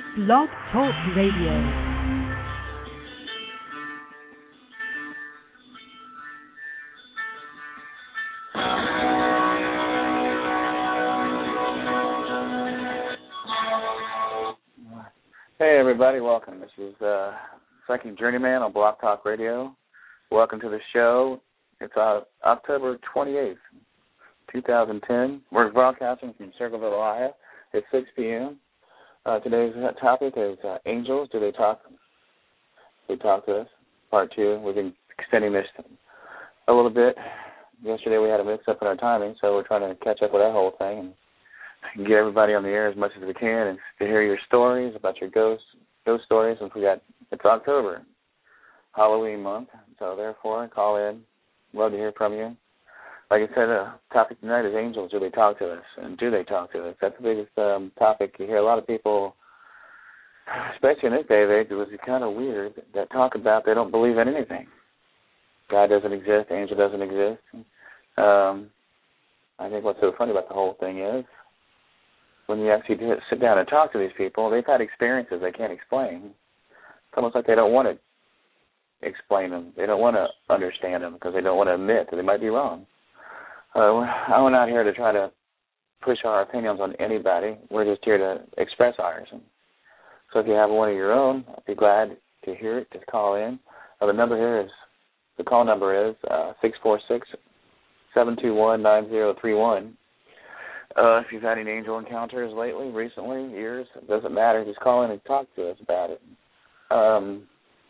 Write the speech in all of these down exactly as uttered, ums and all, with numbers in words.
Blog Talk Radio. Hey everybody, welcome. This is uh, Psychic Journeyman on Blog Talk Radio. Welcome to the show. It's uh, October twenty-eighth, twenty ten. We're broadcasting from Circleville, Ohio. It's six p.m. Uh, today's topic is uh, angels. Do they talk? They talk to us. Part two. We've been extending this a little bit. Yesterday we had a mix-up in our timing, so we're trying to catch up with that whole thing and get everybody on the air as much as we can and to hear your stories about your ghost ghost stories. Since we got it's October, Halloween month, so therefore call in. Love to hear from you. Like I said, the topic tonight is angels. Do they talk to us? And do they talk to us? That's the biggest um, topic. You hear a lot of people, especially in this day of age, it was kind of weird, that talk about they don't believe in anything. God doesn't exist. Angel doesn't exist. Um, I think what's so funny about the whole thing is when you actually sit down and talk to these people, they've had experiences they can't explain. It's almost like they don't want to explain them. They don't want to understand them because they don't want to admit that they might be wrong. Uh, I'm not here to try to push our opinions on anybody. We're just here to express ours. So if you have one of your own, I'd be glad to hear it. Just call in. Uh, the number here is, the call number is uh, six four six, seven two one, nine zero three one. Uh, if you've had any angel encounters lately, recently, years, it doesn't matter. Just call in and talk to us about it. Um,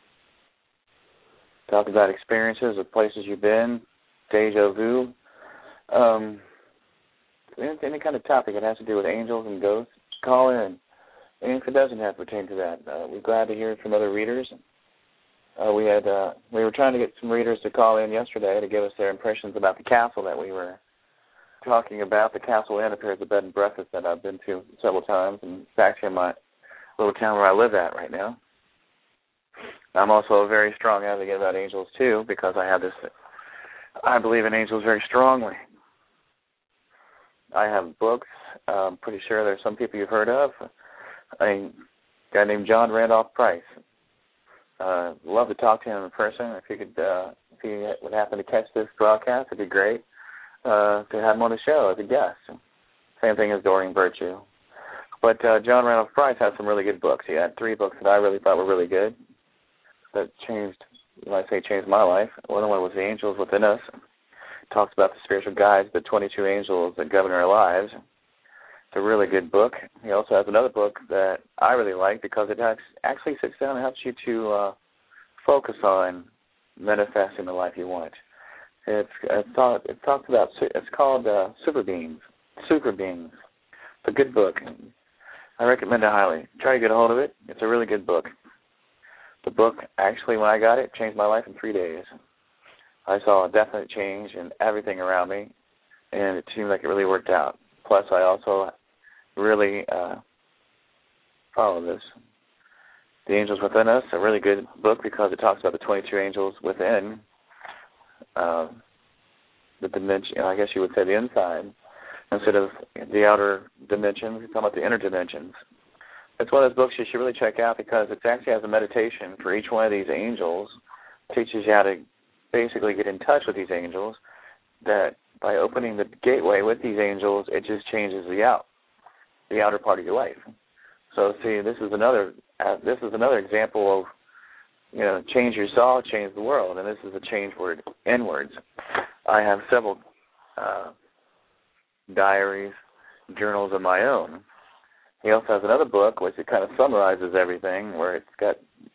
talk about experiences of places you've been, deja vu. Um, any, any kind of topic that has to do with angels and ghosts, call in. And if it doesn't have to pertain to that, uh, we're glad to hear from other readers. Uh, we had uh, we were trying to get some readers to call in yesterday to give us their impressions about the castle that we were talking about. The Castle Inn appears a bed and breakfast that I've been to several times, and it's actually in my little town where I live at right now. I'm also a very strong advocate about angels, too, because I have this, I believe in angels very strongly. I have books. I'm pretty sure there's some people you've heard of. A guy named John Randolph Price. Uh, love to talk to him in person. If you could, uh, if you would happen to catch this broadcast, it'd be great. Uh, to have him on the show as a guest. Same thing as Doreen Virtue. But uh, John Randolph Price has some really good books. He had three books that I really thought were really good that changed, you might say, changed my life. One of them was The Angels Within Us. It talks about the spiritual guides, the twenty-two angels that govern our lives. It's a really good book. He also has another book that I really like because it actually sits down and helps you to uh, focus on manifesting the life you want. It's it's, talk, it talks about it's called uh, Super Beings. Super Beings. It's a good book. I recommend it highly. Try to get a hold of it. It's a really good book. The book actually, when I got it, changed my life in three days. I saw a definite change in everything around me, and it seemed like it really worked out. Plus, I also really uh, follow this. The Angels Within Us, a really good book because it talks about the twenty-two angels within. Uh, the dimension, I guess you would say the inside, instead of the outer dimensions. We're talking about the inner dimensions. It's one of those books you should really check out because it actually has a meditation for each one of these angels. It teaches you how to basically get in touch with these angels, that by opening the gateway with these angels, it just changes the out, the outer part of your life. So see, this is another, uh, this is another example of, you know, change your soul, change the world, and this is a change word inwards. I have several uh, diaries, journals of my own. He also has another book which it kind of summarizes everything, where it's got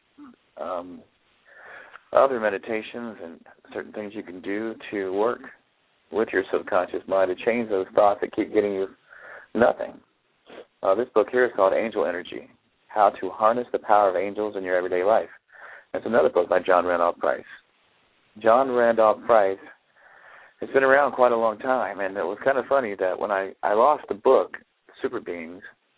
um, other meditations and certain things you can do to work with your subconscious mind to change those thoughts that keep getting you nothing. Uh, this book here is called Angel Energy, How to Harness the Power of Angels in Your Everyday Life. It's another book by John Randolph Price. John Randolph Price has been around quite a long time, and it was kind of funny that when I, I lost the book, Super Beings,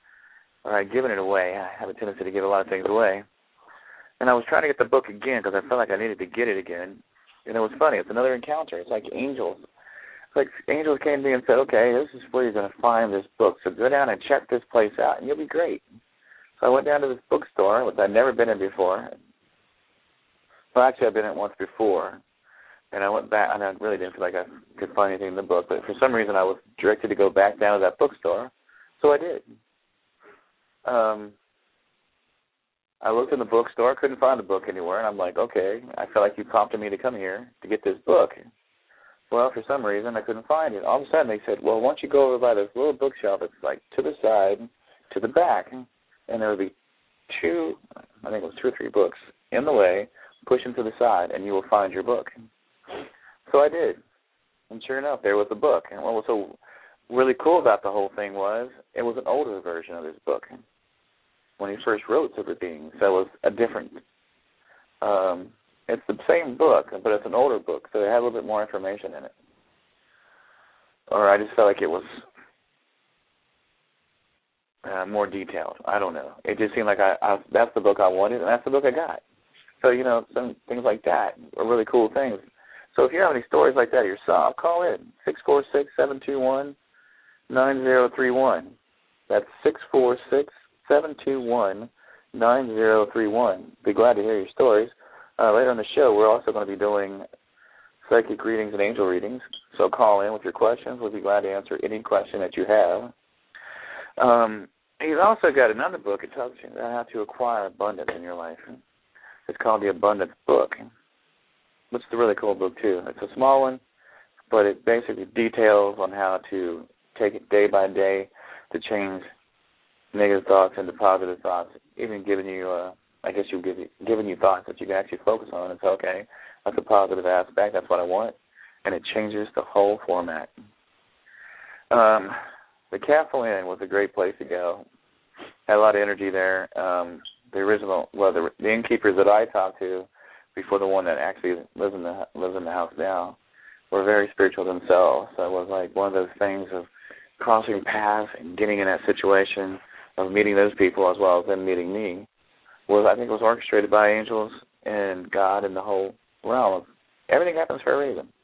or I'd given it away. I have a tendency to give a lot of things away. And I was trying to get the book again because I felt like I needed to get it again. And it was funny. It's another encounter. It's like angels. It's like angels came to me and said, okay, this is where you're going to find this book. So go down and check this place out, and you'll be great. So I went down to this bookstore, which I'd never been in before. Well, actually, I've been in once before. And I went back, and I really didn't feel like I could find anything in the book. But for some reason, I was directed to go back down to that bookstore. So I did. Um, I looked in the bookstore, couldn't find the book anywhere. And I'm like, okay, I feel like you prompted me to come here to get this book. Well, for some reason, I couldn't find it. All of a sudden, they said, well, once you go over by this little bookshelf, it's like to the side, to the back, and there would be two, I think it was two or three books in the way, push them to the side, and you will find your book. So I did. And sure enough, there was the book. And what was so really cool about the whole thing was it was an older version of his book when he first wrote Super Beings. So it was a different, um, it's the same book, but it's an older book, so it had a little bit more information in it. Or I just felt like it was uh, more detailed. I don't know. It just seemed like I, I that's the book I wanted, and that's the book I got. So, you know, some things like that are really cool things. So if you have any stories like that yourself, call in, six four six, seven two one, nine zero three one. That's six four six, seven two one, nine zero three one. Be glad to hear your stories. Uh, later on the show, we're also going to be doing psychic readings and angel readings. So call in with your questions. We'll be glad to answer any question that you have. Um, he's also got another book. It talks about how to acquire abundance in your life. It's called The Abundance Book, which is a really cool book, too. It's a small one, but it basically details on how to take it day by day to change negative thoughts into positive thoughts, even giving you, uh, I guess you've given, giving you thoughts that you can actually focus on and say, okay, that's a positive aspect, that's what I want, and it changes the whole format. Um, the Castle Inn was a great place to go. Had a lot of energy there. Um, the original, well, the, the innkeepers that I talked to before the one that actually lives in the lives in the house now were very spiritual themselves. So it was like one of those things of crossing paths and getting in that situation of meeting those people as well as them meeting me. Was I think it was orchestrated by angels and God and the whole realm. Everything happens for a reason.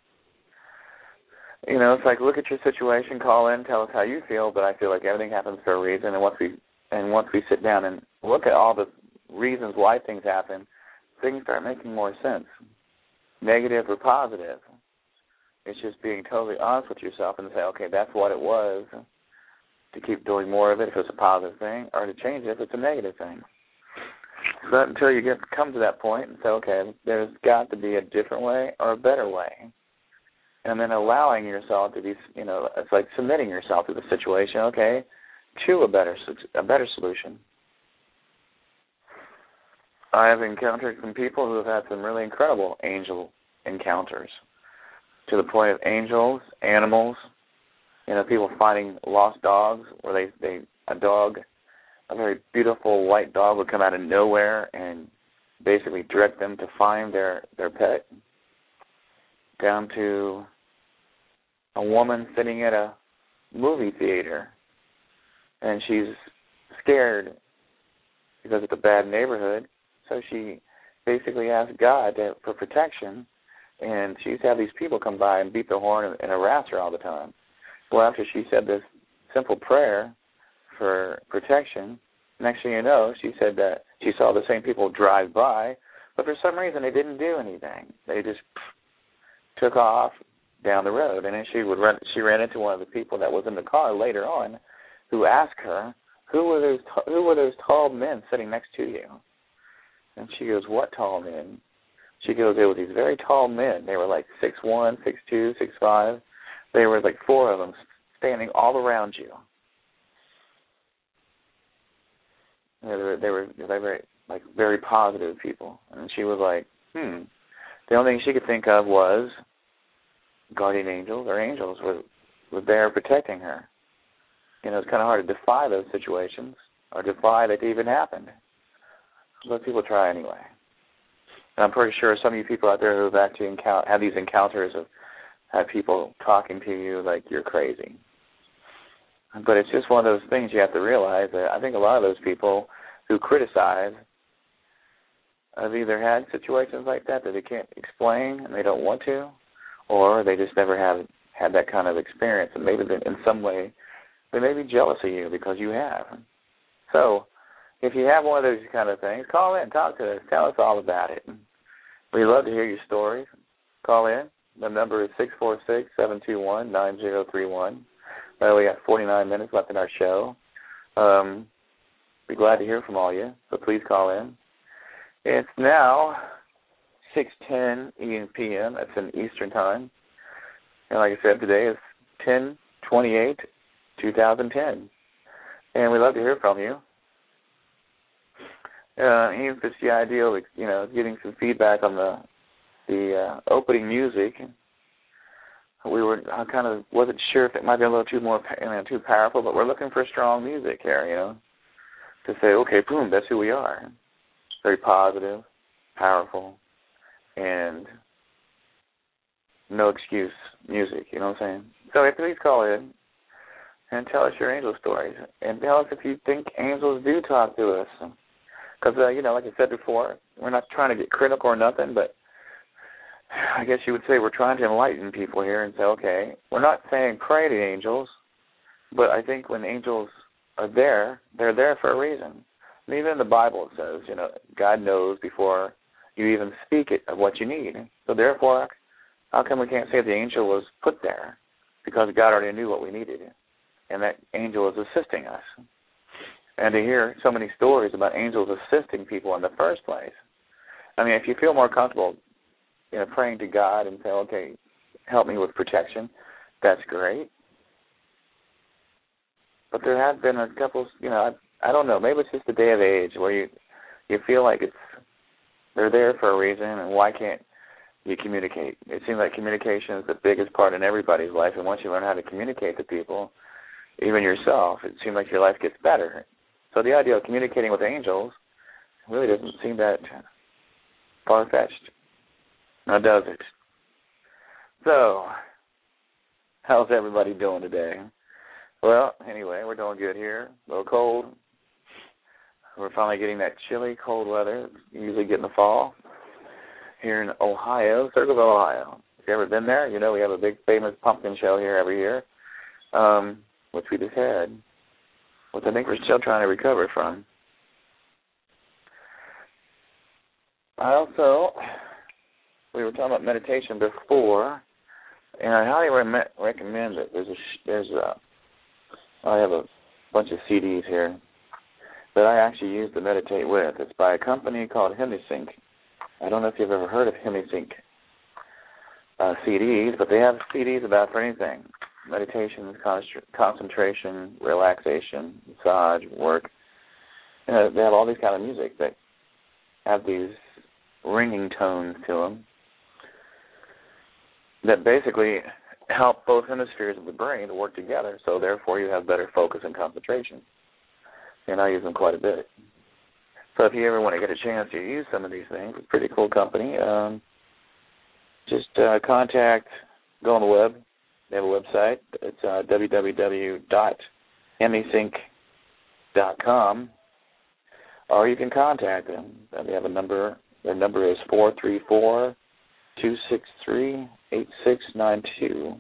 You know, it's like look at your situation, call in, tell us how you feel, but I feel like everything happens for a reason. And once we and once we sit down and look at all the reasons why things happen, things start making more sense, negative or positive. It's just being totally honest with yourself and say, okay, that's what it was, to keep doing more of it if it's a positive thing, or to change it if it's a negative thing. But until you get come to that point and say, okay, there's got to be a different way or a better way. And then allowing yourself to be, you know, it's like submitting yourself to the situation, okay, to a better a better solution. I have encountered some people who have had some really incredible angel encounters, to the point of angels, animals, you know, people finding lost dogs where they, they a dog, a very beautiful white dog would come out of nowhere and basically direct them to find their, their pet, down to a woman sitting at a movie theater and she's scared because it's a bad neighborhood. So she basically asked God to, for protection, and she used to have these people come by and beat the horn and, and harass her all the time. Well, after she said this simple prayer for protection, next thing you know, she said that she saw the same people drive by, but for some reason they didn't do anything. They just took off down the road, and then she would run. She ran into one of the people that was in the car later on, who asked her, "Who were those? Who were those tall men sitting next to you?" And she goes, "What tall men?" She goes, "There were these very tall men. They were like six one, six two, six five. There were like four of them standing all around you. They were, they were, they were very, like very positive people." And she was like, "Hmm." The only thing she could think of was guardian angels or angels were were there protecting her. You know, it's kind of hard to defy those situations or defy that they even happened. But people try anyway. And I'm pretty sure some of you people out there who have actually encounter, had these encounters of have people talking to you like you're crazy. But it's just one of those things you have to realize that I think a lot of those people who criticize have either had situations like that that they can't explain and they don't want to, or they just never have had that kind of experience, and maybe in some way they may be jealous of you because you have. So if you have one of those kind of things, call in, talk to us, tell us all about it. We'd love to hear your stories. Call in. The number is six four six, seven two one, nine zero three one. Uh, we got forty-nine minutes left in our show. Um, be glad to hear from all you, so please call in. It's now six ten p m That's in Eastern Time. And like I said, today is ten twenty-eight, two thousand ten. And we'd love to hear from you. Uh, even if it's the idea of, you know, getting some feedback on the the uh, opening music. We were, I kind of wasn't sure if it might be a little too more, you know, too powerful, but we're looking for strong music here, you know, to say, okay, boom, that's who we are. Very positive, powerful, and no excuse music, you know what I'm saying? So hey, please call in and tell us your angel stories, and tell us if you think angels do talk to us. Because, uh, you know, like I said before, we're not trying to get critical or nothing, but I guess you would say we're trying to enlighten people here and say, okay, we're not saying pray to angels, but I think when angels are there, they're there for a reason. And even in the Bible it says, you know, God knows before you even speak it of what you need. So therefore, how come we can't say the angel was put there? Because God already knew what we needed, and that angel is assisting us. And to hear so many stories about angels assisting people in the first place, I mean, if you feel more comfortable, you know, praying to God and say, okay, help me with protection, that's great. But there have been a couple, you know, I, I don't know, maybe it's just a day of age where you you feel like it's they're there for a reason, and why can't you communicate? It seems like communication is the biggest part in everybody's life, and once you learn how to communicate to people, even yourself, it seems like your life gets better. So the idea of communicating with angels really doesn't seem that far-fetched. Now, does it? So, how's everybody doing today? Well, anyway, we're doing good here. A little cold. We're finally getting that chilly, cold weather you usually get in the fall here in Ohio, Circleville, Ohio. If you've ever been there, you know we have a big famous pumpkin show here every year, um, which we just had, which I think we're still trying to recover from. I also... We were talking about meditation before, and I highly re- recommend it. There's a, there's a, I have a bunch of C Ds here that I actually use to meditate with. It's by a company called HemiSync. I don't know if you've ever heard of HemiSync uh, C Ds, but they have C Ds about for anything: meditation, con- concentration, relaxation, massage, work. You know, they have all these kind of music that have these ringing tones to them that basically help both hemispheres of the brain to work together, so therefore you have better focus and concentration. And I use them quite a bit. So if you ever want to get a chance to use some of these things, it's a pretty cool company. Um, just uh, contact, go on the web. They have a website. It's uh, w w w dot hemisync dot com, or you can contact them. They have a number. Their number is four three four, two six three, eight six nine two.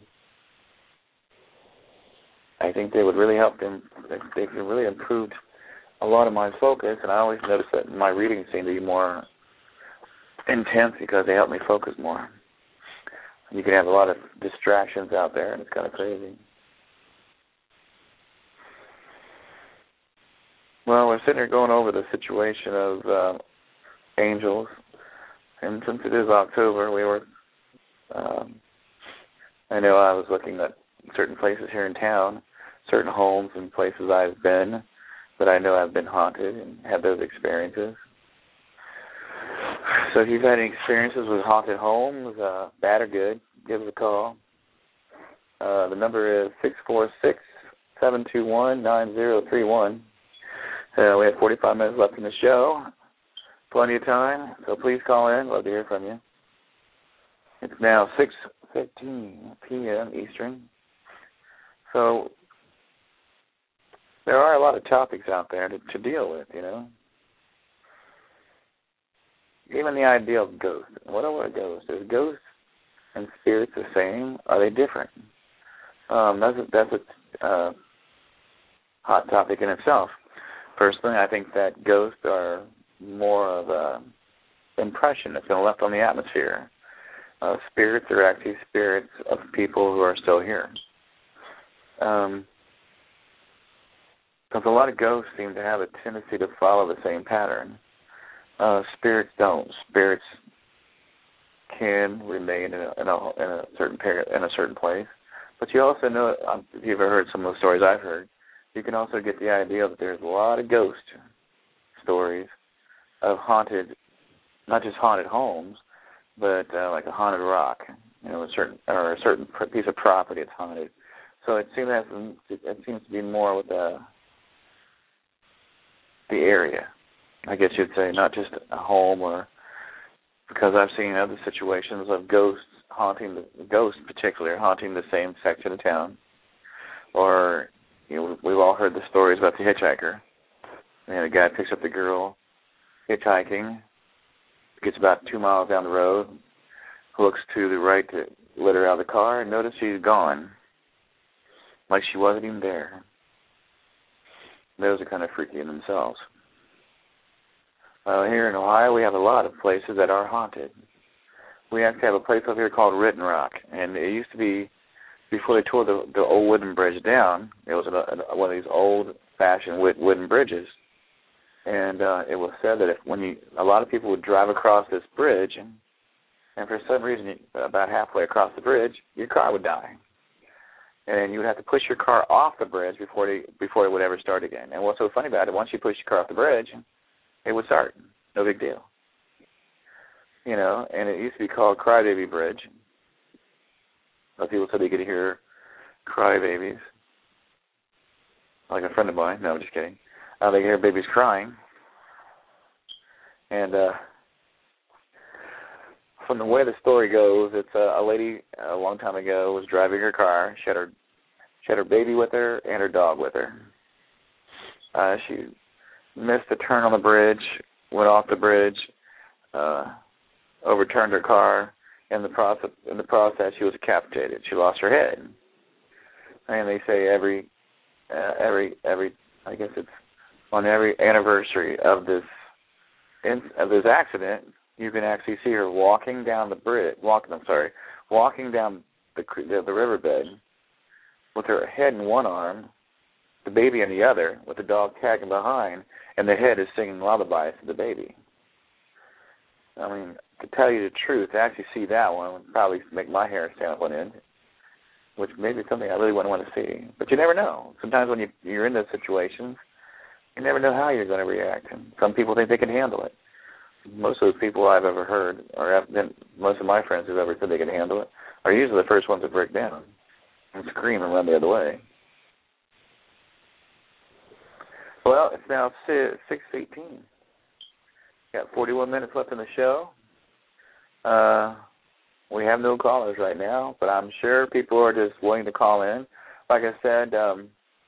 I think they would really help them. They could really improve a lot of my focus, and I always notice that my readings seem to be more intense because they help me focus more. You can have a lot of distractions out there, and it's kind of crazy. Well, we're sitting here going over the situation of uh, angels, and since it is October, we were, um, I know I was looking at certain places here in town, certain homes and places I've been that I know have been haunted and had those experiences. So if you've had any experiences with haunted homes, uh, bad or good, give us a call. Uh, the number is six four six, seven two one, nine zero three one. Uh, we have forty-five minutes left in the show. Plenty of time, so please call in. Love to hear from you. It's now six fifteen p m Eastern. So there are a lot of topics out there to, to deal with, you know. Even the idea of ghosts. What are ghosts? Is ghosts and spirits the same? Are they different? Um, that's a, that's a uh, hot topic in itself. Personally, I think that ghosts are more of a impression that's been left on the atmosphere. Uh, spirits are actually spirits of people who are still here. Um, because a lot of ghosts seem to have a tendency to follow the same pattern. Uh, spirits don't. Spirits can remain in a, in a, in a certain period, in a certain place. But you also know, if you've ever heard some of the stories I've heard, you can also get the idea that there's a lot of ghost stories of haunted, not just haunted homes, but uh, like a haunted rock, you know, a certain or a certain piece of property that's haunted. So it seems that it seems to be more with the the area, I guess you'd say, not just a home, or because I've seen other situations of ghosts haunting the ghosts, particularly haunting the same section of town, or you know, we've all heard the stories about the hitchhiker. And a guy picks up the girl hitchhiking, gets about two miles down the road, looks to the right to let her out of the car, and notice she's gone, like she wasn't even there. Those are kind of freaky in themselves. Uh, here in Ohio, we have a lot of places that are haunted. We actually have a place over here called Ritten Rock, and it used to be, before they tore the, the old wooden bridge down, it was a, a, one of these old-fashioned wooden bridges, and uh, it was said that if when you, a lot of people would drive across this bridge, and, and for some reason, about halfway across the bridge, your car would die, and you would have to push your car off the bridge before they, before it would ever start again. And what's so funny about it, once you push your car off the bridge, it would start. No big deal. You know, and it used to be called Crybaby Bridge. But people said they could hear crybabies. Like a friend of mine. No, I'm just kidding. Uh, they could hear babies crying. And uh, from the way the story goes, it's uh, a lady a long time ago was driving her car. She had her, she had her baby with her and her dog with her. Uh, she missed a turn on the bridge, went off the bridge, uh, overturned her car. In the process, in the process, she was decapitated. She lost her head. And they say every, uh, every, every, I guess it's on every anniversary of this, in, of this accident, you can actually see her walking down the bridge. Walking, I'm sorry, walking down the the, the riverbed with her head in one arm, the baby in the other, with the dog tagging behind, and the head is singing lullabies to the baby. I mean, to tell you the truth, to actually see that one would probably make my hair stand up on end, which may be something I really wouldn't want to see. But you never know. Sometimes when you, you're in those situations, you never know how you're going to react. And some people think they can handle it. Most of those people I've ever heard, or have been, most of my friends who've ever said they can handle it, are usually the first ones to break down and scream and run the other way. Well, it's now six eighteen. Got forty-one minutes left in the show. Uh, we have no callers right now, but I'm sure people are just willing to call in. Like I said, um,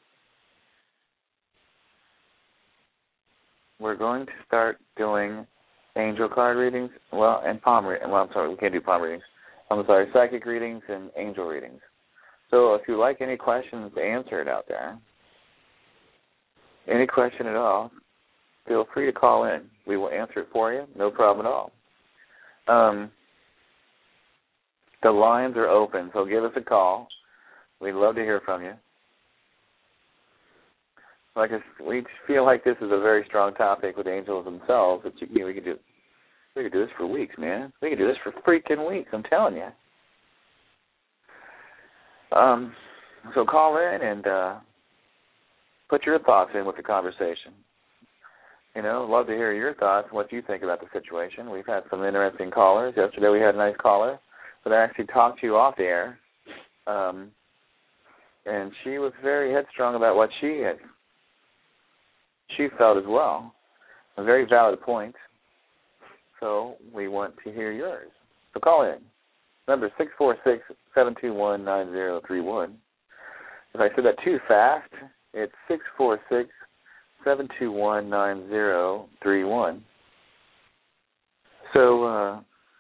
we're going to start doing angel card readings, well, and palm readings. Well, I'm sorry, we can't do palm readings. I'm sorry, psychic readings and angel readings. So if you like any questions answered out there, any question at all, feel free to call in. We will answer it for you, no problem at all. Um, the lines are open, so give us a call. We'd love to hear from you. Like I, we feel like this is a very strong topic with angels themselves. That you, you know, we could do, we could do this for weeks, man. We could do this for freaking weeks. I'm telling you. Um, so call in and uh, put your thoughts in with the conversation. You know, love to hear your thoughts and what you think about the situation. We've had some interesting callers. Yesterday we had a nice caller that actually talked to you off the air. Um, and she was very headstrong about what she had, she felt as well. A very valid point. So we want to hear yours. So call in. Number six four six, seven two one, nine zero three one. If I said that too fast, it's six four six, seven two one, nine zero three one. So uh,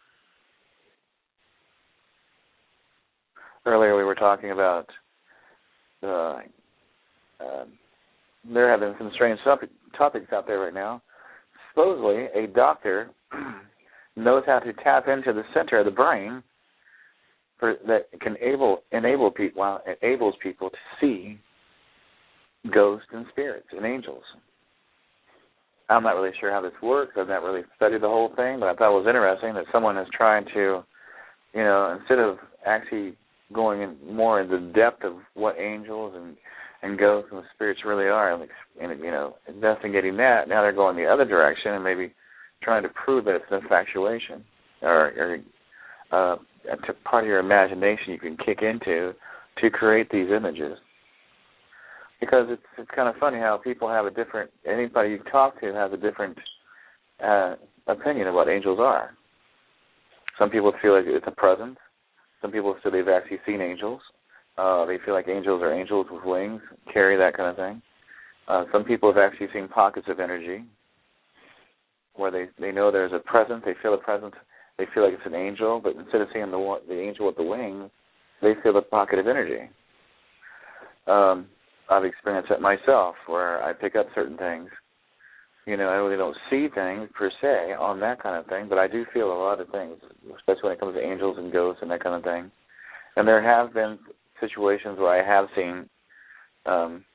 earlier we were talking about uh, uh, there have been some strange topics out there right now. Supposedly, a doctor knows how to tap into the center of the brain for, that can able, enable people, well, enables people to see ghosts and spirits and angels. I'm not really sure how this works. I've not really studied the whole thing, but I thought it was interesting that someone is trying to, you know, instead of actually going in more into the depth of what angels and, and ghosts and spirits really are, and, and, you know, investigating that, now they're going the other direction and maybe trying to prove that it's an infatuation or, or uh, a part of your imagination you can kick into to create these images. Because it's it's kind of funny how people have a different, anybody you talk to has a different uh, opinion of what angels are. Some people feel like it's a presence. Some people say they've actually seen angels. Uh, they feel like angels are angels with wings, carry that kind of thing. Uh, some people have actually seen pockets of energy where they, they know there's a presence, they feel a presence, they feel like it's an angel, but instead of seeing the the angel with the wings, they feel a pocket of energy. Um, I've experienced that myself, where I pick up certain things. You know, I really don't see things per se on that kind of thing, but I do feel a lot of things, especially when it comes to angels and ghosts and that kind of thing. And there have been situations where I have seen, um,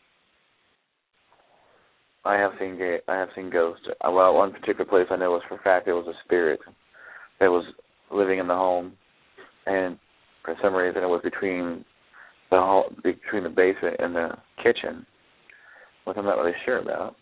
I have seen, I have seen ghosts. Well, one particular place I know was for a fact there was a spirit that was living in the home, and for some reason it was between the hall, between the basement and the kitchen, which I'm not really sure about.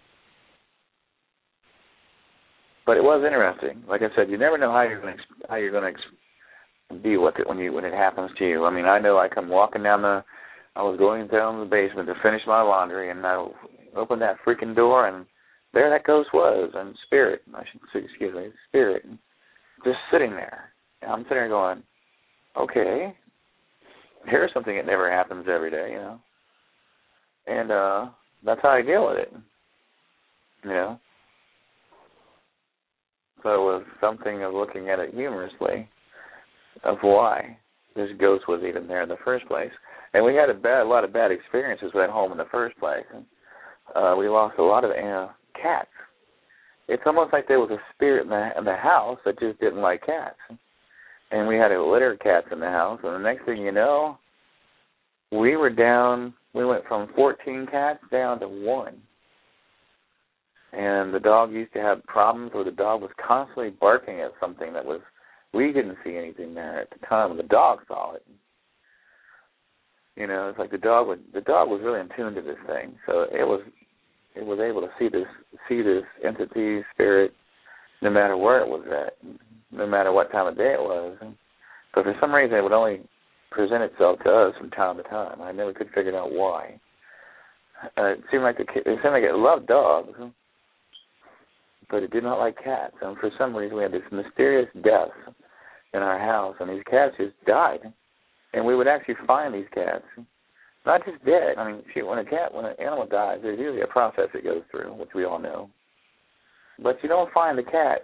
But it was interesting. Like I said, you never know how you're going to how you're going to be with it when you when it happens to you. I mean, I know I come walking down the, I was going down the basement to finish my laundry, and I opened that freaking door, and there that ghost was, and spirit, I should say, excuse me, spirit, just sitting there. And I'm sitting there going, okay. Here's something that never happens every day, you know. And uh, that's how I deal with it, you know. So it was something of looking at it humorously of why this ghost was even there in the first place. And we had a, bad, a lot of bad experiences with that home in the first place. And, uh, we lost a lot of uh, cats. It's almost like there was a spirit in the, in the house that just didn't like cats. And we had a litter of cats in the house, and the next thing you know, we were down, we went from fourteen cats down to one. And the dog used to have problems where the dog was constantly barking at something that was, we didn't see anything there at the time, and the dog saw it. You know, it's like the dog would, the dog was really in tune to this thing, so it was, it was able to see this, see this entity, spirit, no matter where it was at, no matter what time of day it was. But for some reason, it would only present itself to us from time to time. I never could figure out why. Uh, it seemed like the kid, it seemed like it loved dogs, but it did not like cats. And for some reason, we had this mysterious death in our house, and these cats just died. And we would actually find these cats, not just dead. I mean, shoot, when a cat, when an animal dies, there's usually a process it goes through, which we all know. But you don't find the cat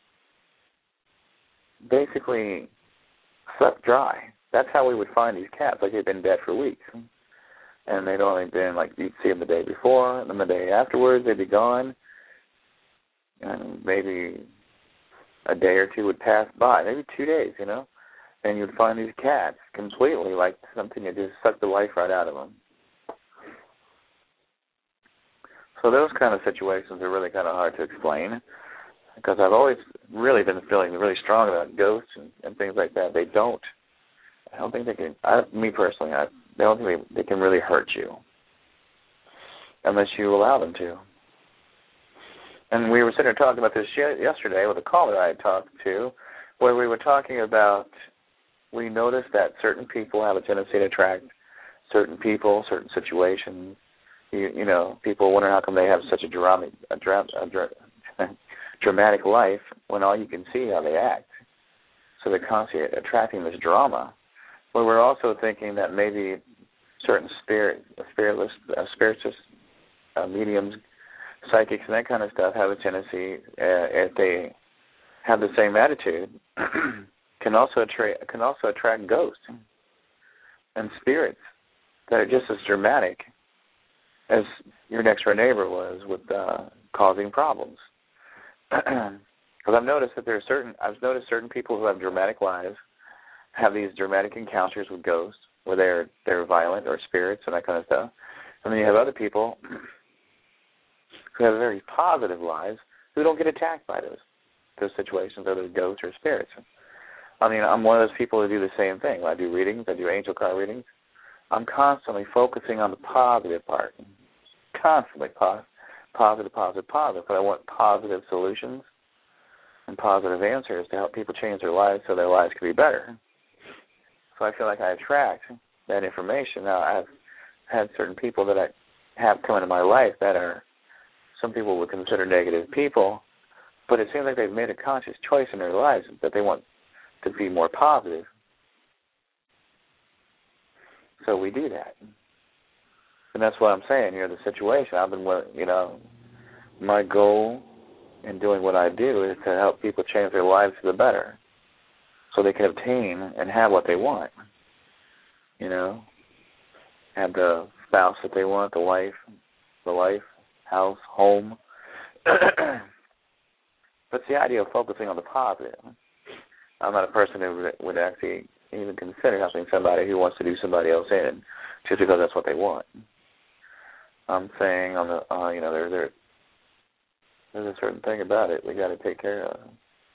basically sucked dry. That's how we would find these cats, like they'd been dead for weeks. And they'd only been, like, you'd see them the day before, and then the day afterwards, they'd be gone. And maybe a day or two would pass by, maybe two days, you know, and you'd find these cats completely like something that just sucked the life right out of them. So those kind of situations are really kind of hard to explain, because I've always really been feeling really strong about ghosts and, and things like that. They don't, I don't think they can, I, me personally, I don't think they, they can really hurt you unless you allow them to. And we were sitting there talking about this yesterday with a caller I had talked to, where we were talking about, we noticed that certain people have a tendency to attract certain people, certain situations. You, you know, people wonder how come they have such a dramatic, a dra- a dra- dramatic life when all you can see how they act. So they're constantly attracting this drama. But we're also thinking that maybe certain spirit, spiritless, uh, spiritists, uh, mediums, psychics, and that kind of stuff have a tendency, uh, if they have the same attitude, can also attract can also attract ghosts and spirits that are just as dramatic as your next door neighbor was with uh, causing problems. Because I've noticed that there are certain, I've noticed certain people who have dramatic lives have these dramatic encounters with ghosts where they're they're violent or spirits and that kind of stuff. And then you have other people who have very positive lives who don't get attacked by those those situations, or those ghosts or spirits. I mean, I'm one of those people who do the same thing. When I do readings, I do angel card readings. I'm constantly focusing on the positive part. Constantly positive, positive, positive, positive. But I want positive solutions and positive answers to help people change their lives so their lives can be better. So I feel like I attract that information. Now, I've had certain people that I have come into my life that are, some people would consider negative people, but it seems like they've made a conscious choice in their lives that they want to be more positive. So we do that. And that's what I'm saying here, the situation. I've been, you know, my goal in doing what I do is to help people change their lives for the better so they can obtain and have what they want. You know, have the spouse that they want, the wife, the life, house, home. But it's the idea of focusing on the positive. I'm not a person who would actually even consider helping somebody who wants to do somebody else in just because that's what they want. I'm saying on the, uh, you know, there, there, there's a certain thing about it we got to take care of.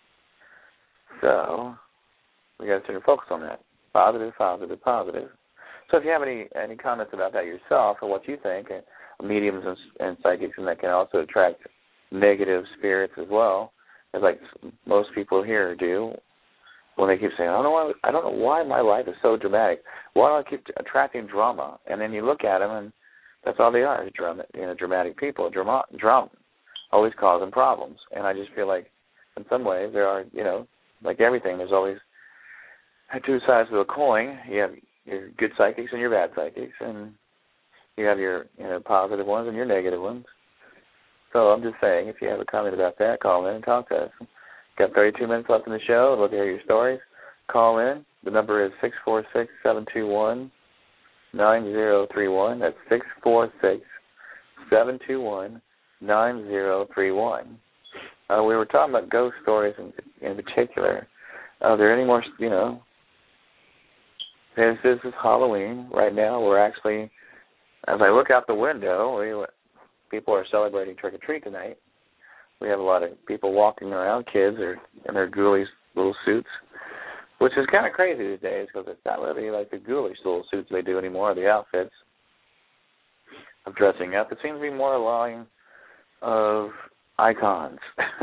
So we got to sort of focus on that. Positive, positive, positive. So if you have any any comments about that yourself or what you think, mediums and, and psychics, and that can also attract negative spirits as well, as like most people here do, when they keep saying, I don't know why, I don't know why my life is so dramatic. Why do I keep attracting drama? And then you look at them, and that's all they are, drama, you know, dramatic people. Drama, drama, always causing problems. And I just feel like in some ways there are, you know, like everything, there's always two sides of a coin. You have your good psychics and your bad psychics, and you have your, you know, positive ones and your negative ones. So I'm just saying, if you have a comment about that, call in and talk to us. Got thirty-two minutes left in the show. I'd love to hear your stories. Call in. The number is six four six, seven two one, nine zero three one. That's six four six, seven two one, nine zero three one. Uh, we were talking about ghost stories in, in particular. Are there any more, you know, this, this is Halloween. Right now we're actually, as I look out the window, we, people are celebrating trick-or-treat tonight. We have a lot of people walking around, kids are in their ghoulish little suits, which is kind of crazy these days because it's not really like the ghoulish little suits they do anymore, the outfits of dressing up. It seems to be more a line of icons.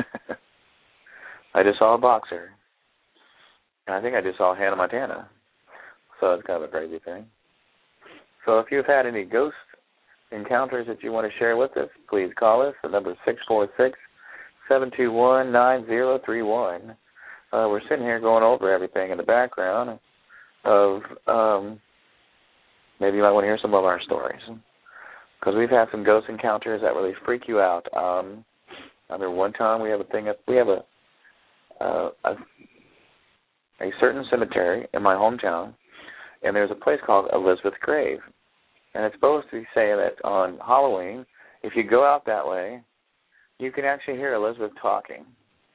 I just saw a boxer. And I think I just saw Hannah Montana. So it's kind of a crazy thing. So if you've had any ghost encounters that you want to share with us, please call us. The number is six four six, seven two one, nine zero three one. Uh, we're sitting here going over everything in the background of um, maybe you might want to hear some of our stories because we've had some ghost encounters that really freak you out. Um, I remember one time we have a thing up, we have a, uh, a a certain cemetery in my hometown, and there's a place called Elizabeth Grave. And it's supposed to be saying that on Halloween, if you go out that way, you can actually hear Elizabeth talking.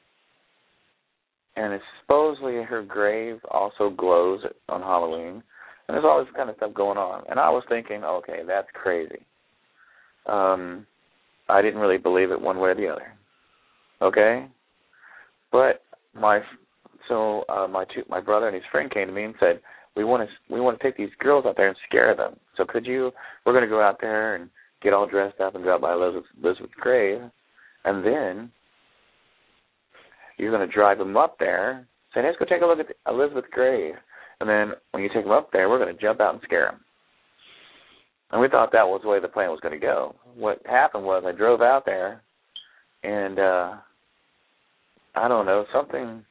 And it's supposedly her grave also glows on Halloween. And there's all this kind of stuff going on. And I was thinking, okay, that's crazy. Um, I didn't really believe it one way or the other. Okay? But my so uh, my two, my brother and his friend came to me and said, we want to we want to take these girls out there and scare them. So could you? We're going to go out there and get all dressed up and go out by Elizabeth, Elizabeth's grave, and then you're going to drive them up there, say, let's go take a look at Elizabeth's grave. And then when you take them up there, we're going to jump out and scare them. And we thought that was the way the plan was going to go. What happened was I drove out there, and uh, I don't know, something.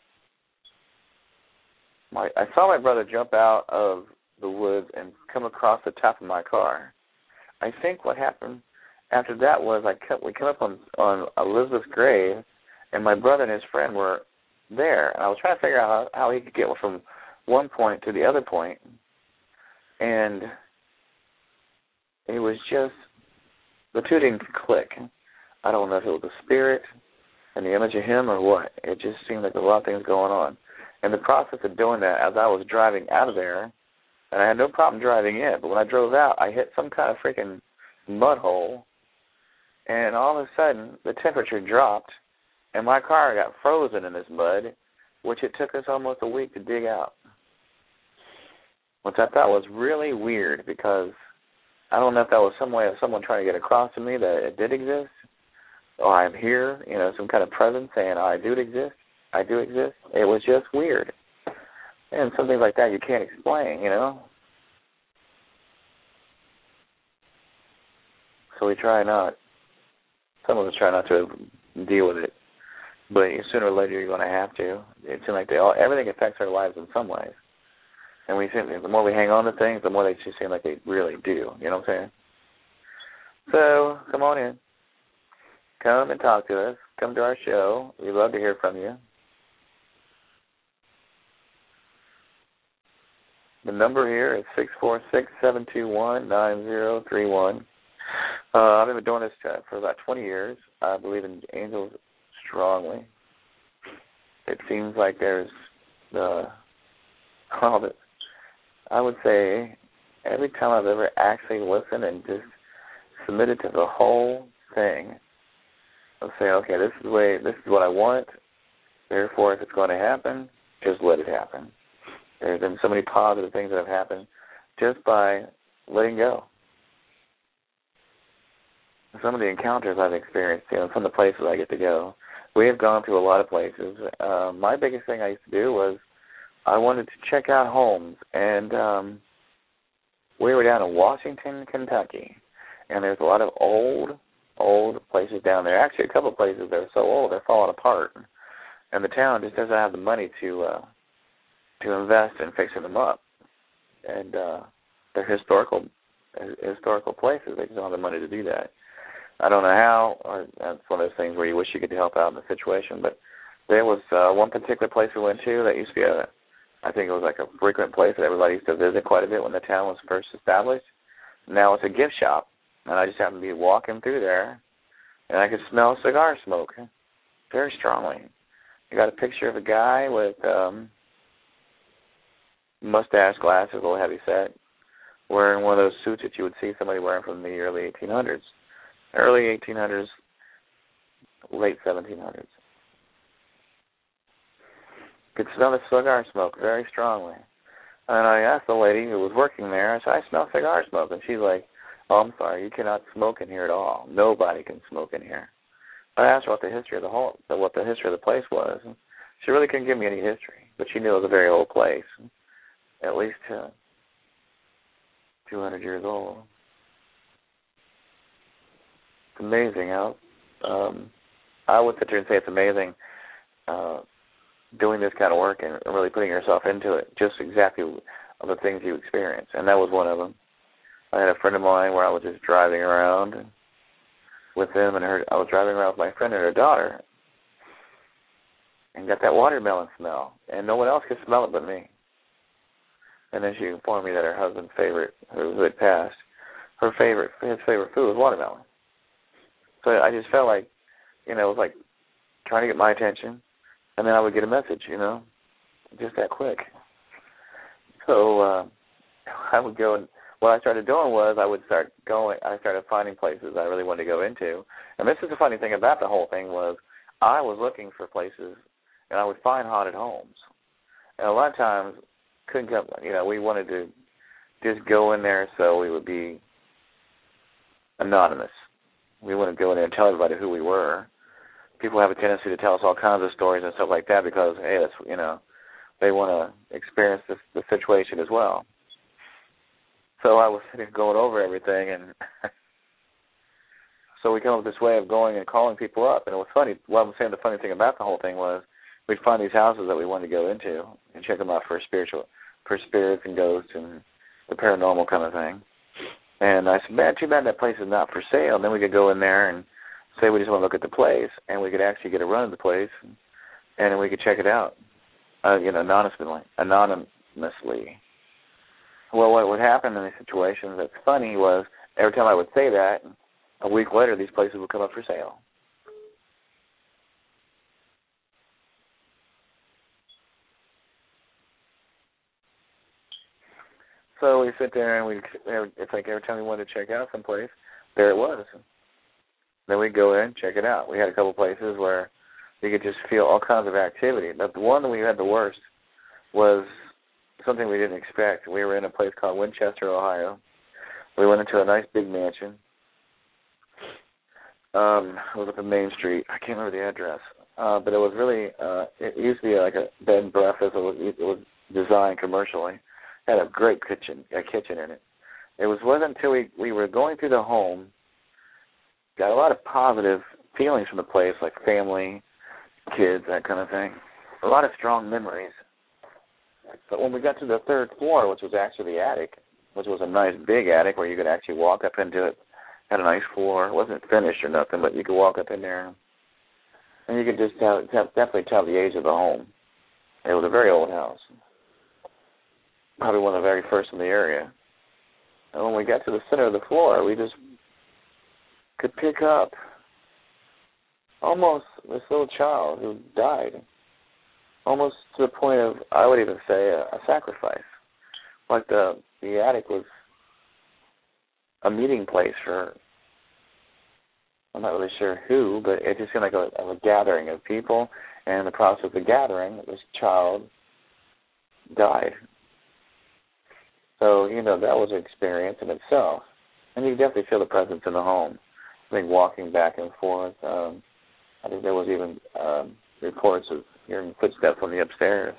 My, I saw my brother jump out of the woods and come across the top of my car. I think what happened after that was I kept, we came up on, on Elizabeth's grave, and my brother and his friend were there. And I was trying to figure out how, how he could get from one point to the other point. And it was just the two didn't click. I don't know if it was the spirit and the image of him or what. It just seemed like there were a lot of things going on. And the process of doing that, as I was driving out of there, and I had no problem driving in, but when I drove out, I hit some kind of freaking mud hole, and all of a sudden the temperature dropped, and my car got frozen in this mud, which it took us almost a week to dig out, which I thought was really weird because I don't know if that was some way of someone trying to get across to me that it did exist, or I'm here, you know, some kind of presence saying I do exist, I do exist. It was just weird. And some things like that you can't explain, you know. So we try not, some of us try not to deal with it, but sooner or later you're going to have to. It seems like they all, everything affects our lives in some ways. And we think the more we hang on to things, the more they just seem like they really do. You know what I'm saying? So come on in. Come and talk to us. Come to our show. We'd love to hear from you. The number here is six four six, seven two one, nine zero three one. Uh, I've been doing this for about twenty years. I believe in angels strongly. It seems like there's the, all the, I would say every time I've ever actually listened and just submitted to the whole thing, I'll say, okay, this is the way, this is what I want. Therefore, if it's going to happen, just let it happen. There's been so many positive things that have happened just by letting go. Some of the encounters I've experienced, you know, some of the places I get to go, we have gone through a lot of places. Uh, my biggest thing I used to do was I wanted to check out homes, and um, we were down in Washington, Kentucky, and there's a lot of old, old places down there. Actually, a couple of places that are so old they're falling apart, and the town just doesn't have the money to uh, to invest in fixing them up. And uh, they're historical historical places. They just don't have the money to do that. I don't know how, or that's one of those things where you wish you could help out in the situation, but there was uh, one particular place we went to that used to be a, I think it was like a frequent place that everybody used to visit quite a bit when the town was first established. Now it's a gift shop, and I just happened to be walking through there, and I could smell cigar smoke very strongly. You got a picture of a guy with um, mustache, glasses, a little heavy set, wearing one of those suits that you would see somebody wearing from the early eighteen hundreds. Early eighteen hundreds, late seventeen hundreds. Could smell the cigar smoke very strongly. And I asked the lady who was working there, I said, I smell cigar smoke. And she's like, oh, I'm sorry, you cannot smoke in here at all. Nobody can smoke in here. I asked her what the history of the whole, what the history of the place was. She really couldn't give me any history, but she knew it was a very old place, at least uh, two hundred years old. It's amazing how, um, I would sit there and say it's amazing uh, doing this kind of work and really putting yourself into it, just exactly of the things you experience. And that was one of them. I had a friend of mine where I was just driving around with them, and her, I was driving around with my friend and her daughter and got that watermelon smell, and no one else could smell it but me. And then she informed me that her husband's favorite, who had passed, her favorite, his favorite food was watermelon. So I just felt like, you know, it was like trying to get my attention, and then I would get a message, you know, just that quick. So uh, I would go, and what I started doing was I would start going, I started finding places I really wanted to go into. And this is the funny thing about the whole thing was I was looking for places, and I would find haunted homes. And a lot of times, couldn't come, you know, we wanted to just go in there so we would be anonymous. We wouldn't go in there and tell everybody who we were. People have a tendency to tell us all kinds of stories and stuff like that because, hey, that's, you know, they want to experience this, the situation as well. So I was sitting going over everything, and so we came up with this way of going and calling people up. And it was funny. What I'm saying, the funny thing about the whole thing was we'd find these houses that we wanted to go into and check them out for spiritual, for spirits and ghosts and the paranormal kind of thing. And I said, man, too bad that place is not for sale. And then we could go in there and say we just want to look at the place, and we could actually get a run of the place, and, and then we could check it out, uh, you know, anonymously. anonymously. Well, what would happen in these situations that's funny was every time I would say that, a week later, these places would come up for sale. So we sit there, and we it's like every time we wanted to check out someplace, there it was. Then we'd go in, check it out. We had a couple places where you could just feel all kinds of activity. But the one that we had the worst was something we didn't expect. We were in a place called Winchester, Ohio. We went into a nice big mansion. Um, it was up on Main Street. I can't remember the address. Uh, but it was really, uh, it used to be like a bed and breakfast. It was, it was designed commercially. Had a great kitchen, a kitchen in it. It was wasn't until we, we were going through the home, got a lot of positive feelings from the place, like family, kids, that kind of thing. A lot of strong memories. But when we got to the third floor, which was actually the attic, which was a nice big attic where you could actually walk up into it, had a nice floor. It wasn't finished or nothing, but you could walk up in there, and you could just tell, tell, definitely tell the age of the home. It was a very old house. Probably one of the very first in the area. And when we got to the center of the floor, we just could pick up almost this little child who died, almost to the point of, I would even say, a, a sacrifice. Like the, the attic was a meeting place for, I'm not really sure who, but it just seemed like a, a gathering of people, and in the process of the gathering, this child died. So, you know, that was an experience in itself. And you definitely feel the presence in the home. I think walking back and forth. Um, I think there was even um, reports of hearing footsteps on the upstairs.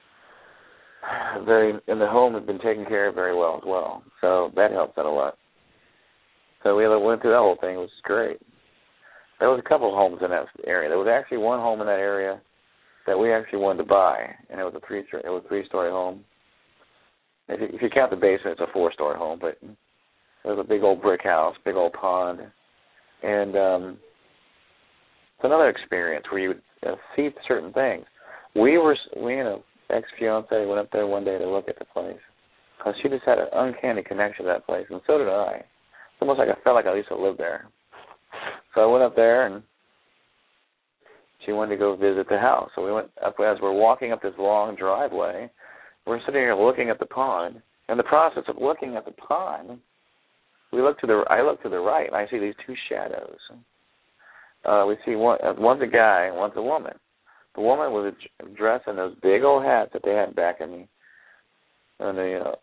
Very, and the home had been taken care of very well as well. So that helped out a lot. So we went through that whole thing, which was great. There was a couple of homes in that area. There was actually one home in that area that we actually wanted to buy, and it was a three it was a three-story home. If you, if you count the basement, it's a four-story home, but it was a big old brick house, big old pond, and um, it's another experience where you would uh, see certain things. We were, we and an ex-fiance went up there one day to look at the place because she just had an uncanny connection to that place, and so did I. It's almost like I felt like I used to live there. So I went up there, and she wanted to go visit the house. So we went up as we're walking up this long driveway. We're sitting here looking at the pond. In the process of looking at the pond, we look to the. I look to the right, and I see these two shadows. Uh, we see one. Uh, one's a guy, one's a woman. The woman was dressed in those big old hats that they had back in the. In the uh,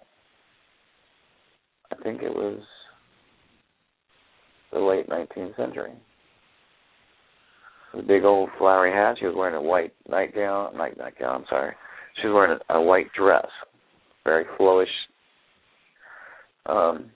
I think it was the late nineteenth century. The big old flowery hat. She was wearing a white nightgown. Night nightgown. I'm sorry. She was wearing a, a white dress, very flowish. Um,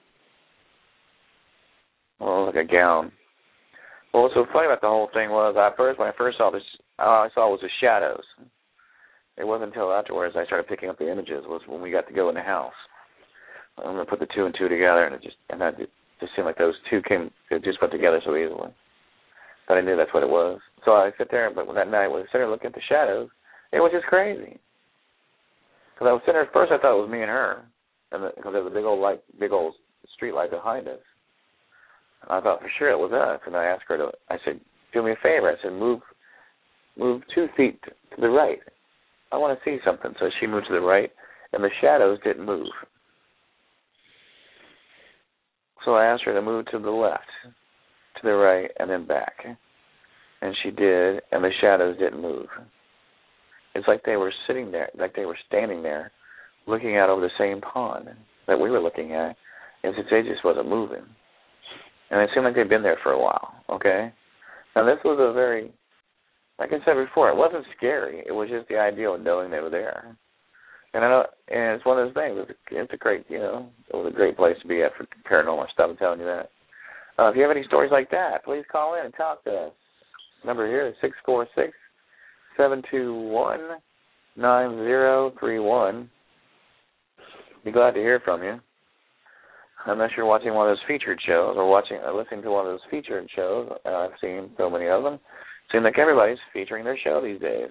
well, like a gown. Well, what's so funny about the whole thing was, I first when I first saw this, all I saw was the shadows. It wasn't until afterwards I started picking up the images. Was when we got to go in the house. I'm gonna put the two and two together, and it just and that it just seemed like those two came, it just went together so easily. But I knew that's what it was. So I sit there, but that night when I sat there looking at the shadows, it was just crazy. Because I was sitting there at first, I thought it was me and her, and because there was a big old light, big old street light behind us. And I thought for sure it was us. And I asked her to. I said, "Do me a favor." I said, "Move, move two feet to the right. I want to see something." So she moved to the right, and the shadows didn't move. So I asked her to move to the left, to the right, and then back. And she did, and the shadows didn't move. It's like they were sitting there, like they were standing there, looking out over the same pond that we were looking at, and they just wasn't moving. And it seemed like they'd been there for a while, okay? Now, this was a very, like I said before, it wasn't scary. It was just the idea of knowing they were there. And I know, and it's one of those things. It's a, it's a great, you know, it was a great place to be at for paranormal stuff, I'm telling you that. Uh, if you have any stories like that, please call in and talk to us. Number here is six four six, seven two one, nine zero three one. Be glad to hear from you. Unless you're watching one of those featured shows or watching or listening to one of those featured shows. Uh, I've seen so many of them. Seems like everybody's featuring their show these days.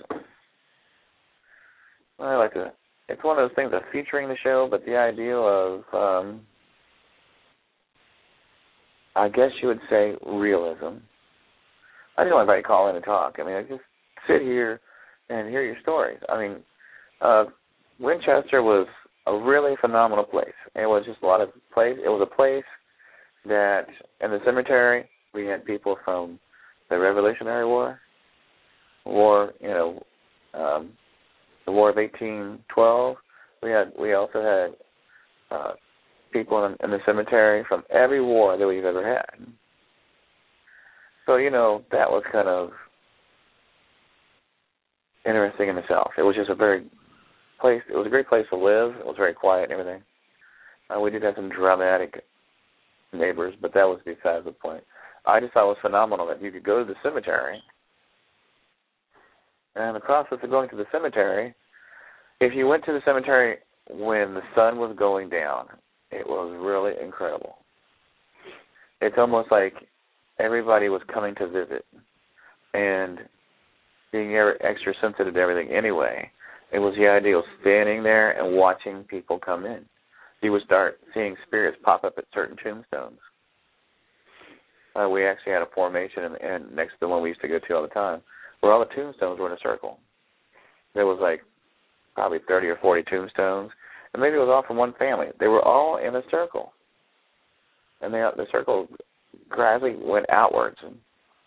I like to. It's one of those things of featuring the show, but the idea of um, I guess you would say, realism. I just want everybody to call in and talk. I mean, I just sit here and hear your stories. I mean, uh, Winchester was a really phenomenal place. It was just a lot of place. It was a place that in the cemetery we had people from the Revolutionary War, War, you know, um, the War of eighteen twelve. We had we also had uh, people in, in the cemetery from every war that we've ever had. So, you know, that was kind of interesting in itself. It was just a very place. It was a great place to live. It was very quiet and everything. Uh, we did have some dramatic neighbors, but that was besides the point. I just thought it was phenomenal that you could go to the cemetery, and the process of going to the cemetery, if you went to the cemetery when the sun was going down, it was really incredible. It's almost like everybody was coming to visit, and being extra sensitive to everything anyway, it was the idea of standing there and watching people come in. You would start seeing spirits pop up at certain tombstones. Uh, we actually had a formation in, in next to the one we used to go to all the time, where all the tombstones were in a circle. There was like probably thirty or forty tombstones, and maybe it was all from one family. They were all in a circle, and they, the circle gradually went outwards. And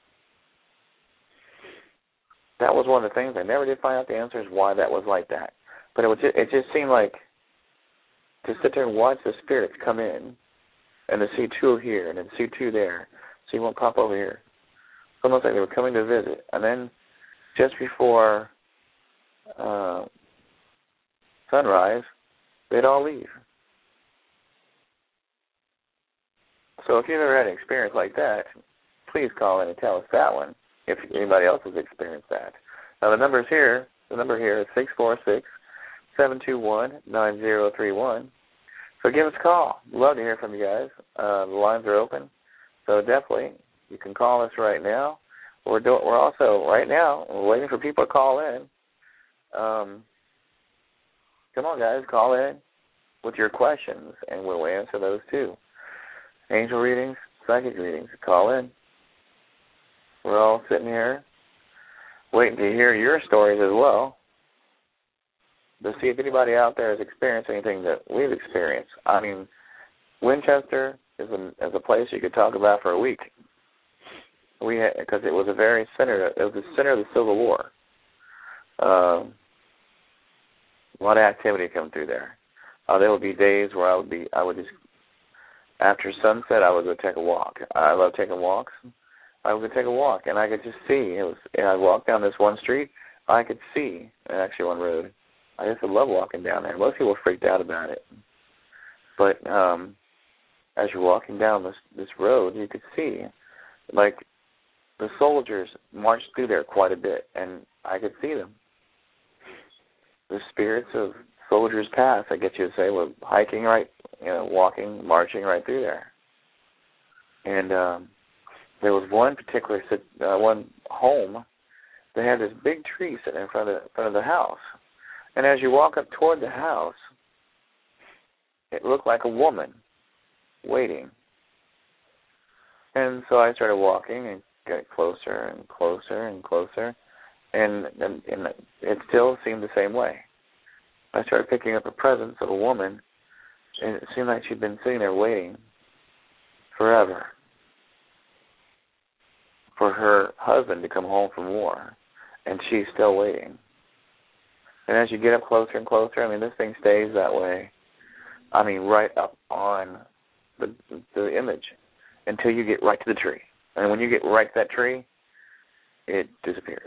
that was one of the things. I never did find out the answers why that was like that, but it was just, it just seemed like to sit there and watch the spirits come in, and to see two here and then see two there, see one pop over here. It's almost like they were coming to visit, and then just before uh, sunrise, they'd all leave. So if you've ever had an experience like that, please call in and tell us that one, if anybody else has experienced that. Now the number's here. The number here is six four six, seven two one, nine zero three one. So give us a call. We'd love to hear from you guys. Uh, the lines are open. So definitely, you can call us right now. We're do- we're also, right now, we're waiting for people to call in. Um, come on, guys, call in with your questions, and we'll answer those too. Angel readings, psychic readings, call in. We're all sitting here waiting to hear your stories as well, to see if anybody out there has experienced anything that we've experienced. I mean, Winchester is a, is a place you could talk about for a week. We had, because it was a very center. It was the center of the Civil War. Um, a lot of activity come through there. Uh, there would be days where I would be, I would just, after sunset, I would go take a walk. I love taking walks. I would go take a walk, and I could just see. It was, and I'd walk down this one street. I could see, actually one road. I used to love walking down there. Most people freaked out about it. But um, as you're walking down this this road, you could see, like, the soldiers marched through there quite a bit, and I could see them. The spirits of soldiers past, I get you to say, were hiking right, you know, walking, marching right through there. And um, there was one particular uh, one home that had this big tree sitting in front of the, front of the house. And as you walk up toward the house, it looked like a woman waiting. And so I started walking and got closer and closer and closer, and, and, and it still seemed the same way. I started picking up a presence of a woman, and it seemed like she'd been sitting there waiting forever for her husband to come home from war, and she's still waiting. And as you get up closer and closer, I mean, this thing stays that way, I mean, right up on the, the image until you get right to the tree. And when you get right to that tree, it disappears.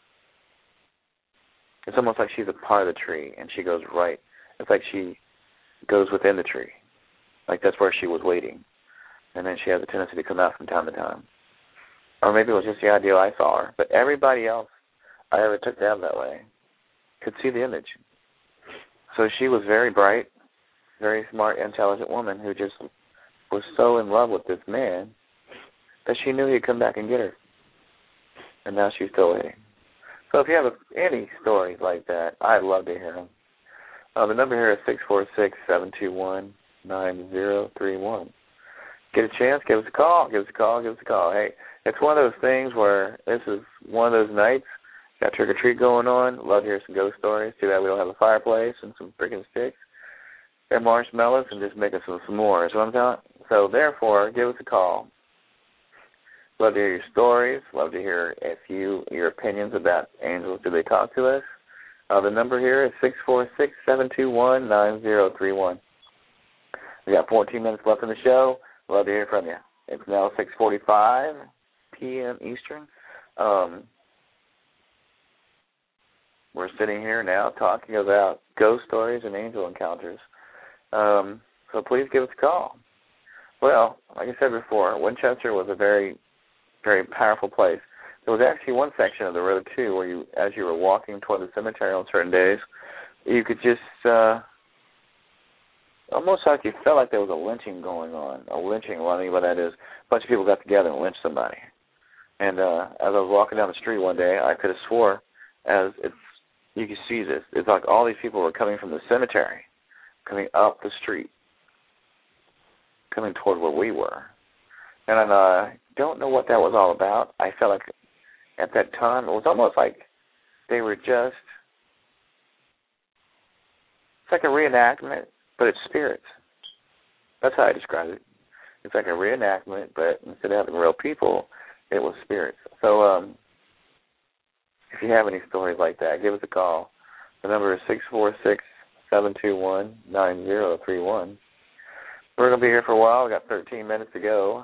It's almost like she's a part of the tree, and she goes right. It's like she goes within the tree. Like that's where she was waiting. And then she has a tendency to come out from time to time. Or maybe it was just the idea I saw her. But everybody else I ever took down that way could see the image. So she was very bright, very smart, intelligent woman who just was so in love with this man that she knew he'd come back and get her. And now she's still waiting. So if you have any stories like that, I'd love to hear them. Uh, the number here is six four six, seven two one, nine zero three one. get a chance, give us a call, give us a call, give us a call. Hey, it's one of those things where this is one of those nights. Got trick or treat going on. Love to hear some ghost stories. Too bad we don't have a fireplace and some freaking sticks and marshmallows and just make us some s'mores. You know what I'm telling? So therefore, give us a call. Love to hear your stories. Love to hear if you your opinions about angels. Do they talk to us? Uh, the number here is six four six, seven two one, nine zero three one. We got fourteen minutes left in the show. Love to hear from you. It's now six forty-five p.m. Eastern. Um, we're sitting here now talking about ghost stories and angel encounters. Um, so please give us a call. Well, like I said before, Winchester was a very, very powerful place. There was actually one section of the road, too, where you, as you were walking toward the cemetery on certain days, you could just, uh, almost like you felt like there was a lynching going on. A lynching, well, I mean what that is. A bunch of people got together and lynched somebody. And uh, as I was walking down the street one day, I could have swore, as it's, you could see this, it's like all these people were coming from the cemetery, coming up the street, coming toward where we were. And I uh, don't know what that was all about. I felt like at that time it was almost like they were just, it's like a reenactment, but it's spirits. That's how I describe it. It's like a reenactment, but instead of having real people, it was spirits. So um, if you have any stories like that, give us a call. The number is six four six, seven two one, nine zero three one. We're going to be here for a while. We've got thirteen minutes to go.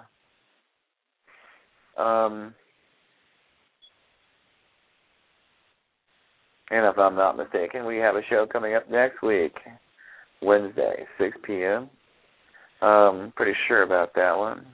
Um, and if I'm not mistaken, we have a show coming up next week, Wednesday, six p.m. Um, pretty sure about that one.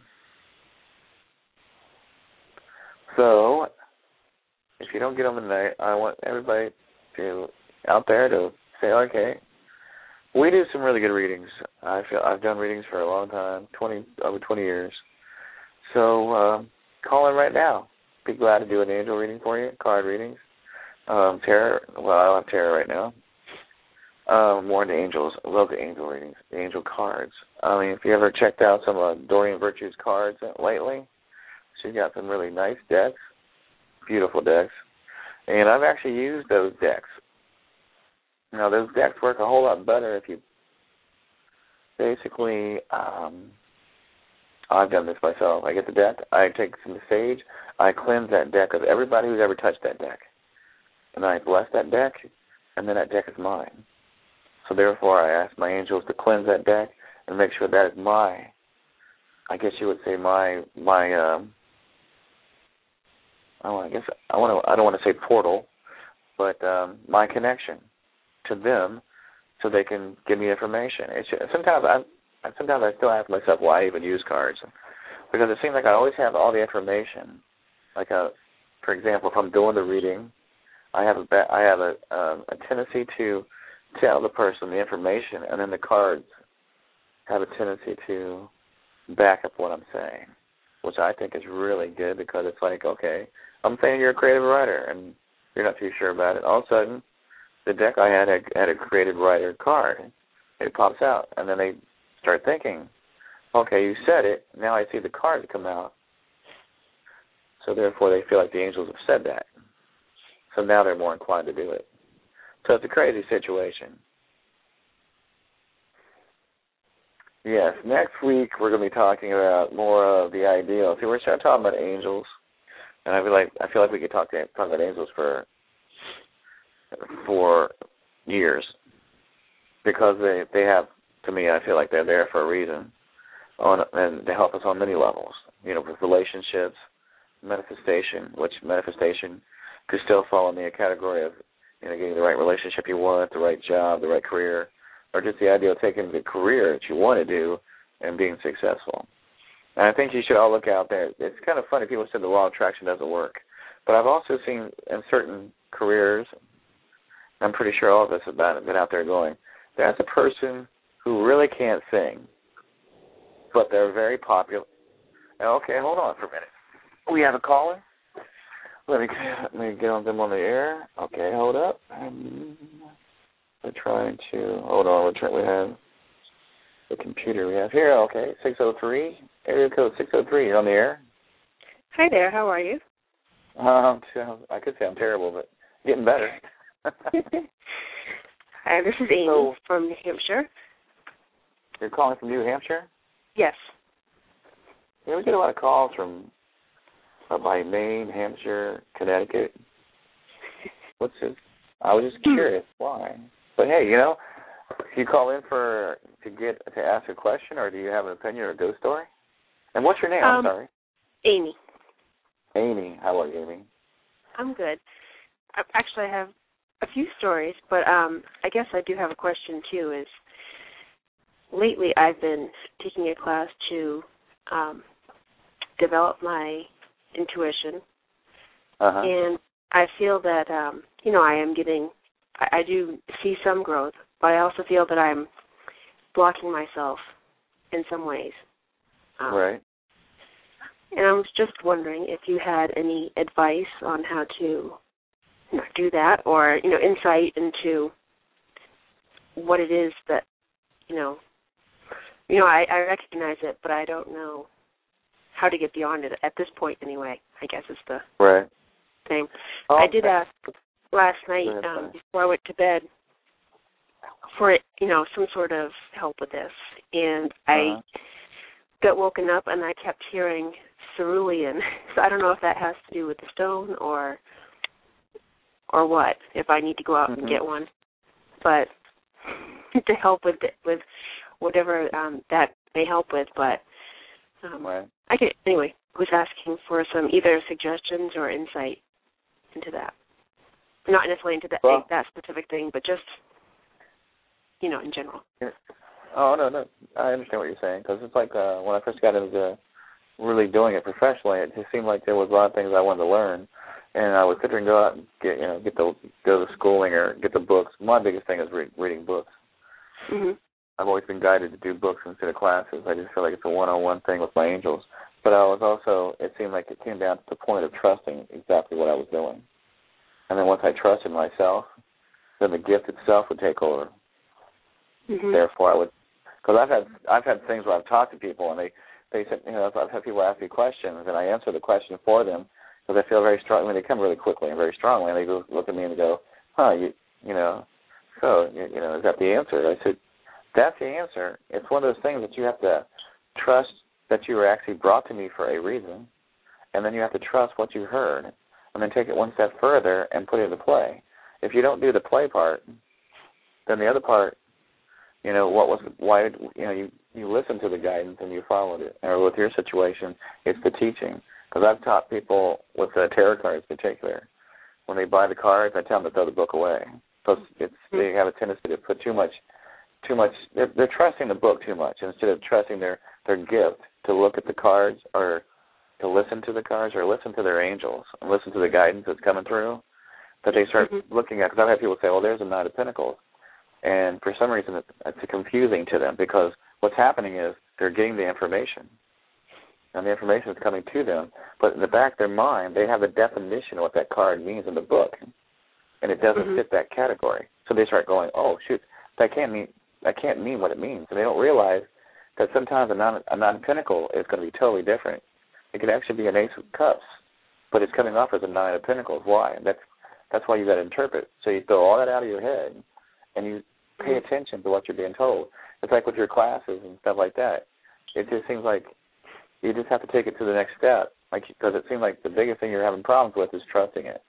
So, if you don't get on the night, I want everybody to out there to say, okay, we do some really good readings. I feel I've done readings for a long time, twenty over twenty years. So um, call in right now. Be glad to do an angel reading for you, card readings. Um, tarot. Well, I don't have tarot right now. Um, more into angels. I love the angel readings, the angel cards. I mean, if you ever checked out some of Doreen Virtue's cards lately, she's got some really nice decks, beautiful decks. And I've actually used those decks. Now, those decks work a whole lot better if you basically, um, I've done this myself. I get the deck, I take some sage, I cleanse that deck of everybody who's ever touched that deck. And I bless that deck, and then that deck is mine. So therefore, I ask my angels to cleanse that deck and make sure that is my, I guess you would say my, my, um, oh, I guess I want to, I don't want to say portal, but um, my connection to them so they can give me information. It's just, sometimes I sometimes I still ask myself why I even use cards, because it seems like I always have all the information. Like, a, for example, if I'm doing the reading, I have a I have a, um, a tendency to tell the person the information, and then the cards have a tendency to back up what I'm saying, which I think is really good, because it's like, okay, I'm saying you're a creative writer, and you're not too sure about it. All of a sudden, the deck I had had, had a creative writer card. It pops out, and then they start thinking, okay, you said it. Now I see the cards come out. So therefore, they feel like the angels have said that. So now they're more inclined to do it. So it's a crazy situation. Yes, next week we're going to be talking about more of the ideal. See, we're starting talking about angels, and I feel like I feel like we could talk to, talk about angels for for years, because they they have, to me, I feel like they're there for a reason, on and they help us on many levels. You know, with relationships, manifestation, which manifestation could still fall in the category of, you know, getting the right relationship you want, the right job, the right career, or just the idea of taking the career that you want to do and being successful. And I think you should all look out there. It's kind of funny. People say the law of attraction doesn't work. But I've also seen in certain careers, I'm pretty sure all of us have been out there going, that's a person who really can't sing, but they're very popular. Okay, hold on for a minute. We have a caller. Let me, let me get on them on the air. Okay, hold up. Um, we're trying to, hold on, we're trying, we have, the computer we have here. Okay, six oh three, area code six oh three. You're on the air. Hi there. How are you? Um, I could say I'm terrible, but getting better. Hi, this is Amy so, from New Hampshire. You're calling from New Hampshire? Yes. Yeah, we get a lot of calls from uh, by Maine, Hampshire, Connecticut. What's it? I was just curious why. But hey, you know, do you call in for to get to ask a question, or do you have an opinion or a ghost story? And what's your name? Um, I'm sorry. Amy. Amy, how are you, Amy? I'm good. I, actually, I have a few stories, but um, I guess I do have a question too. Is lately I've been taking a class to um, develop my intuition, uh-huh. and I feel that um, you know I am getting. I, I do see some growth, but I also feel that I'm blocking myself in some ways. Um, right. And I was just wondering if you had any advice on how to you know, do that, or you know, insight into what it is that you know. You know, I, I recognize it, but I don't know how to get beyond it at this point. Anyway, I guess is the right thing. Oh, I did ask last night um, before I went to bed for you know some sort of help with this, and uh-huh. I got woken up and I kept hearing cerulean. So I don't know if that has to do with the stone or or what. If I need to go out mm-hmm. and get one, but to help with it, with whatever um, that may help with. But um, right. I could anyway. Was asking for some either suggestions or insight into that. Not necessarily into that well, that specific thing, but just you know in general. Oh no, no, I understand what you're saying, because it's like uh, when I first got into really doing it professionally, it just seemed like there was a lot of things I wanted to learn, and I would sit there and go out and get you know get the go to schooling or get the books. My biggest thing is re- reading books. Mm-hmm. I've always been guided to do books instead of classes. I just feel like it's a one-on-one thing with my angels. But I was also, it seemed like it came down to the point of trusting exactly what I was doing. And then once I trusted myself, then the gift itself would take over. Mm-hmm. Therefore, I would, because I've had I've had things where I've talked to people and they, they said, you know, I've had people ask me questions and I answer the question for them because I feel very strong. I mean, they come really quickly and very strongly, and they go look at me and go, huh, you, you know, so, you, you know, is that the answer? I said, that's the answer. It's one of those things that you have to trust that you were actually brought to me for a reason, and then you have to trust what you heard, and then take it one step further and put it into play. If you don't do the play part, then the other part, you know, what was why you know you you listen to the guidance and you followed it. Or with your situation, it's the teaching. Because I've taught people with the tarot cards in particular, when they buy the cards, I tell them to throw the book away because it's they have a tendency to put too much. Too much. They're, they're trusting the book too much instead of trusting their, their gift to look at the cards or to listen to the cards or listen to their angels and listen to the guidance that's coming through. That they start mm-hmm. looking at. Because I've had people say, "Well, there's a Knight of Pentacles," and for some reason it's confusing to them because what's happening is they're getting the information, and the information is coming to them. But in the back of their mind, they have a definition of what that card means in the book, and it doesn't mm-hmm. fit that category. So they start going, "Oh, shoot, that can't mean." That can't mean what it means. And they don't realize that sometimes a nine, a nine of Pentacles is going to be totally different. It could actually be an Ace of Cups, but it's coming off as a Nine of Pentacles. Why? That's that's why you got to interpret. So you throw all that out of your head, and you pay attention to what you're being told. It's like with your classes and stuff like that. It just seems like you just have to take it to the next step, like because it seems like the biggest thing you're having problems with is trusting it.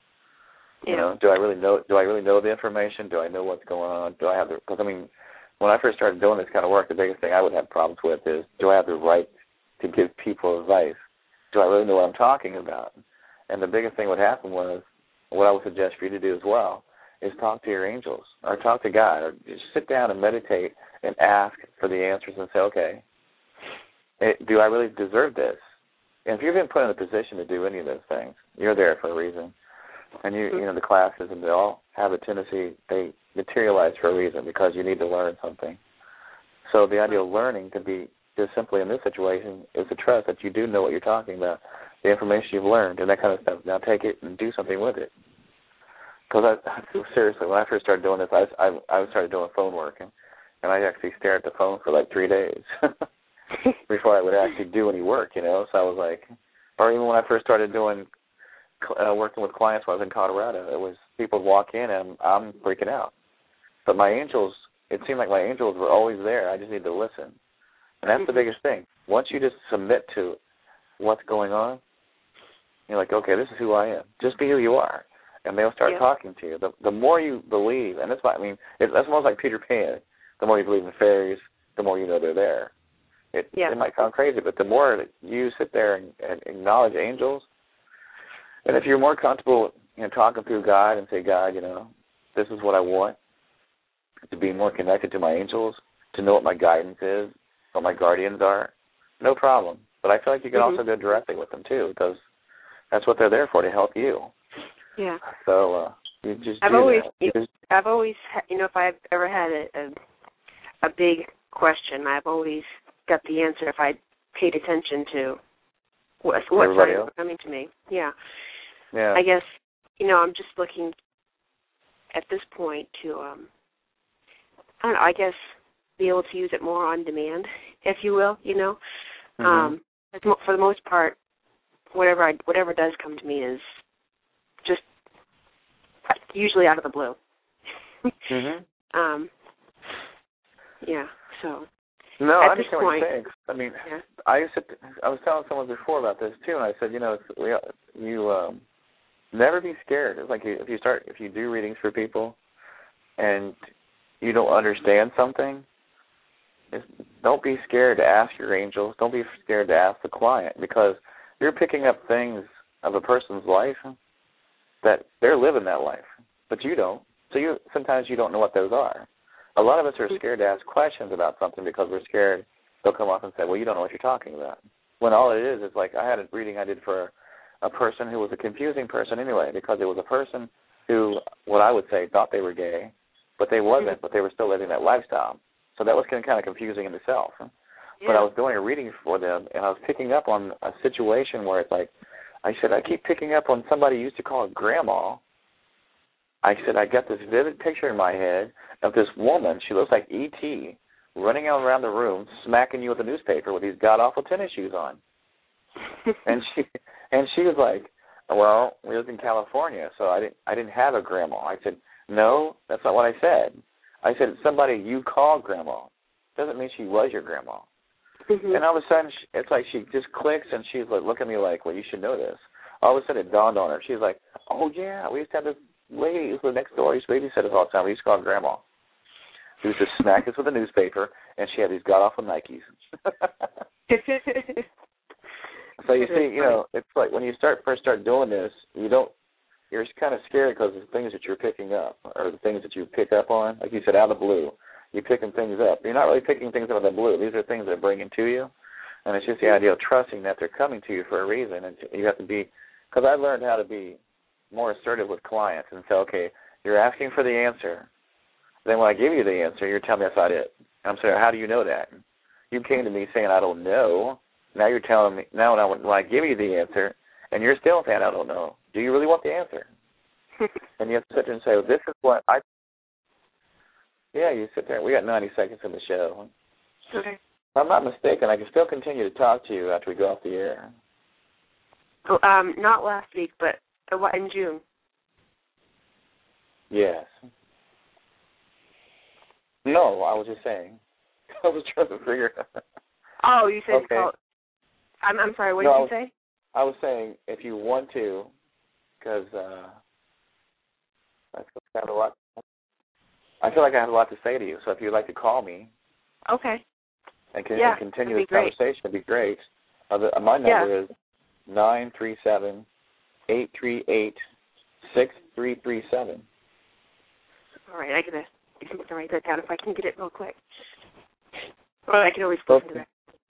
You know, do I really know? Do I really know the information? Do I know what's going on? Do I have the? Because I mean, when I first started doing this kind of work, the biggest thing I would have problems with is, do I have the right to give people advice? Do I really know what I'm talking about? And the biggest thing would happen was, what I would suggest for you to do as well is talk to your angels or talk to God or just sit down and meditate and ask for the answers and say, okay, it, do I really deserve this? And if you've been put in a position to do any of those things, you're there for a reason. And you, you know, the classes, and they all have a tendency, they materialize for a reason because you need to learn something. So the idea of learning could be just simply in this situation is to trust that you do know what you're talking about, the information you've learned, and that kind of stuff. Now take it and do something with it. Because I, seriously, when I first started doing this, I, I, I started doing phone work, and, and I actually stare at the phone for like three days before I would actually do any work, you know. So I was like, or even when I first started doing uh, working with clients when I was in Colorado, it was people would walk in and I'm freaking out. But my angels, it seemed like my angels were always there. I just need to listen. And that's the biggest thing. Once you just submit to what's going on, you're like, okay, this is who I am. Just be who you are. And they'll start yeah. talking to you. The, the more you believe, and that's why, I mean, it, that's almost like Peter Pan. The more you believe in fairies, the more you know they're there. It, yeah. it might sound crazy, but the more that you sit there and, and acknowledge angels, and if you're more comfortable, you know, talking through God and say, God, you know, this is what I want, to be more connected to my angels, to know what my guidance is, what my guardians are, no problem. But I feel like you can mm-hmm. also go directly with them, too, because that's what they're there for, to help you. Yeah. So uh, you just I've do always, that. You, just, I've always, you know, if I've ever had a, a, a big question, I've always got the answer if I paid attention to what, what signs were coming to me. Yeah. Yeah. I guess, you know, I'm just looking at this point to, um, I don't know, I guess be able to use it more on demand, if you will, you know. Mm-hmm. Um, for the most part, whatever I, whatever does come to me is just usually out of the blue. mm-hmm. Um, yeah, so. No, I At understand what point, you're saying. I mean, yeah. I used to, I was telling someone before about this, too, and I said, you know, it's, we, you um, never be scared. It's like you, if you start, if you do readings for people and you don't understand something, it's, don't be scared to ask your angels. Don't be scared to ask the client, because you're picking up things of a person's life that they're living that life, but you don't. So you sometimes you don't know what those are. A lot of us are scared to ask questions about something because we're scared they'll come up and say, well, you don't know what you're talking about. When all it is is like I had a reading I did for a person who was a confusing person anyway, because it was a person who, what I would say, thought they were gay, but they wasn't, but they were still living that lifestyle. So that was kind of confusing in itself. Yeah. But I was doing a reading for them, and I was picking up on a situation where it's like, I said, I keep picking up on somebody used to call grandma. I said, I got this vivid picture in my head of this woman. She looks like E T running around the room, smacking you with a newspaper with these god-awful tennis shoes on. and she and she was like, well, we lived in California, so I didn't I didn't have a grandma. I said, no, that's not what I said. I said, somebody you call grandma. Doesn't mean she was your grandma. Mm-hmm. And all of a sudden, she, it's like she just clicks, and she's like, look at me like, well, you should know this. All of a sudden, it dawned on her. She's like, oh, yeah, we used to have this lady who lived next door. We used to babysit us all the time. We used to call her grandma. She used to smack us with a newspaper, and she had these god-awful Nikes. So you see, you know, it's like when you start first start doing this, you don't, you're kind of scared because of the things that you're picking up, or the things that you pick up on. Like you said, out of the blue, you're picking things up. You're not really picking things up out of the blue. These are things they're bringing to you, and it's just the idea of trusting that they're coming to you for a reason. And you have to be, because I learned how to be more assertive with clients and say, okay, you're asking for the answer. Then when I give you the answer, you're telling me that's not it. And I'm saying, how do you know that? You came to me saying, I don't know. Now you're telling me, now when I, when I give you the answer, and you're still saying, I don't know, do you really want the answer? And you have to sit there and say, well, this is what I, yeah, you sit there. We got ninety seconds in the show. Okay. If I'm not mistaken, I can still continue to talk to you after we go off the air. Oh, um, not last week, but in June. Yes. No, I was just saying. I was trying to figure out. Oh, you said okay. call, I'm, I'm sorry, what no, did I you was, say? I was saying if you want to, because uh, I feel like I have a lot. I feel like I have a lot to say to you. So if you'd like to call me, okay, and, can, yeah, and continue this great. conversation, it'd be great. Uh, the, uh, my number yeah. is nine three seven eight three eight six three three seven. All right, I gotta, I gotta write that down if I can get it real quick. Or I can always listen to that.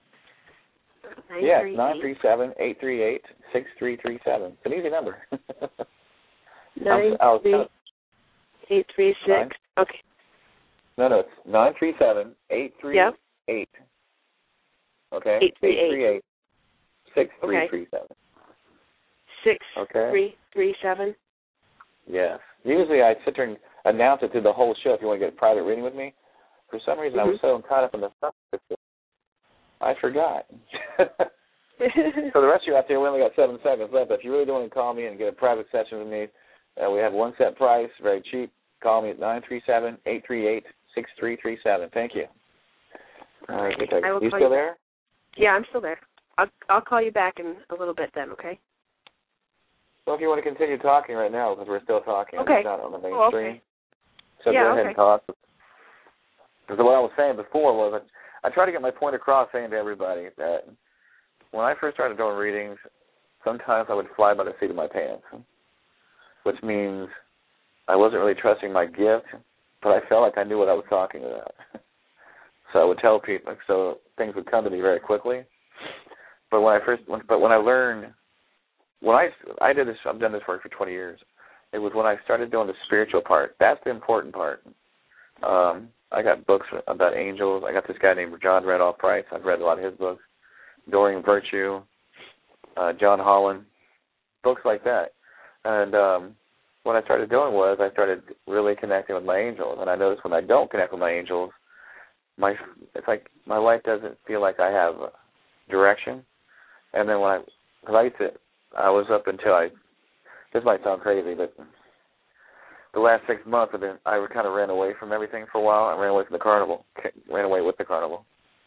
Yes, nine three seven eight three eight six three three seven. It's an easy number. Nine three eight three six. Okay. No, no, it's nine three seven eight three eight. Okay. Eight three eight six three three seven. Six okay. three three seven. Yes. Usually I sit there and announce it through the whole show if you want to get a private reading with me. For some reason, mm-hmm. I was so caught up in the subject, I forgot. So the rest of you out there, we only got seven seconds left. If you really don't want to call me and get a private session with me, uh, we have one set price, very cheap. Call me at nine three seven, eight three eight, six three three seven. Thank you. All right, I will you call still you. there? Yeah, I'm still there. I'll I'll call you back in a little bit then, okay? Well, if you want to continue talking right now, because we're still talking, okay. it's not on the mainstream. Oh, okay. So yeah, go ahead okay. and talk. Because what I was saying before was I, I try to get my point across saying to everybody that when I first started doing readings, sometimes I would fly by the seat of my pants, which means I wasn't really trusting my gift, but I felt like I knew what I was talking about. So I would tell people, so things would come to me very quickly. But when I first, but when I learned, when I, I did this, I've done this work for twenty years. It was when I started doing the spiritual part. That's the important part. Um, I got books about angels. I got this guy named John Randolph Price. I've read a lot of his books. Dorian Virtue, uh, John Holland, books like that. And um, what I started doing was I started really connecting with my angels. And I noticed when I don't connect with my angels, my it's like my life doesn't feel like I have direction. And then when I, because I used to, I was up until I, this might sound crazy, but the last six months I've been, I kind of ran away from everything for a while. I ran away from the carnival, ran away with the carnival.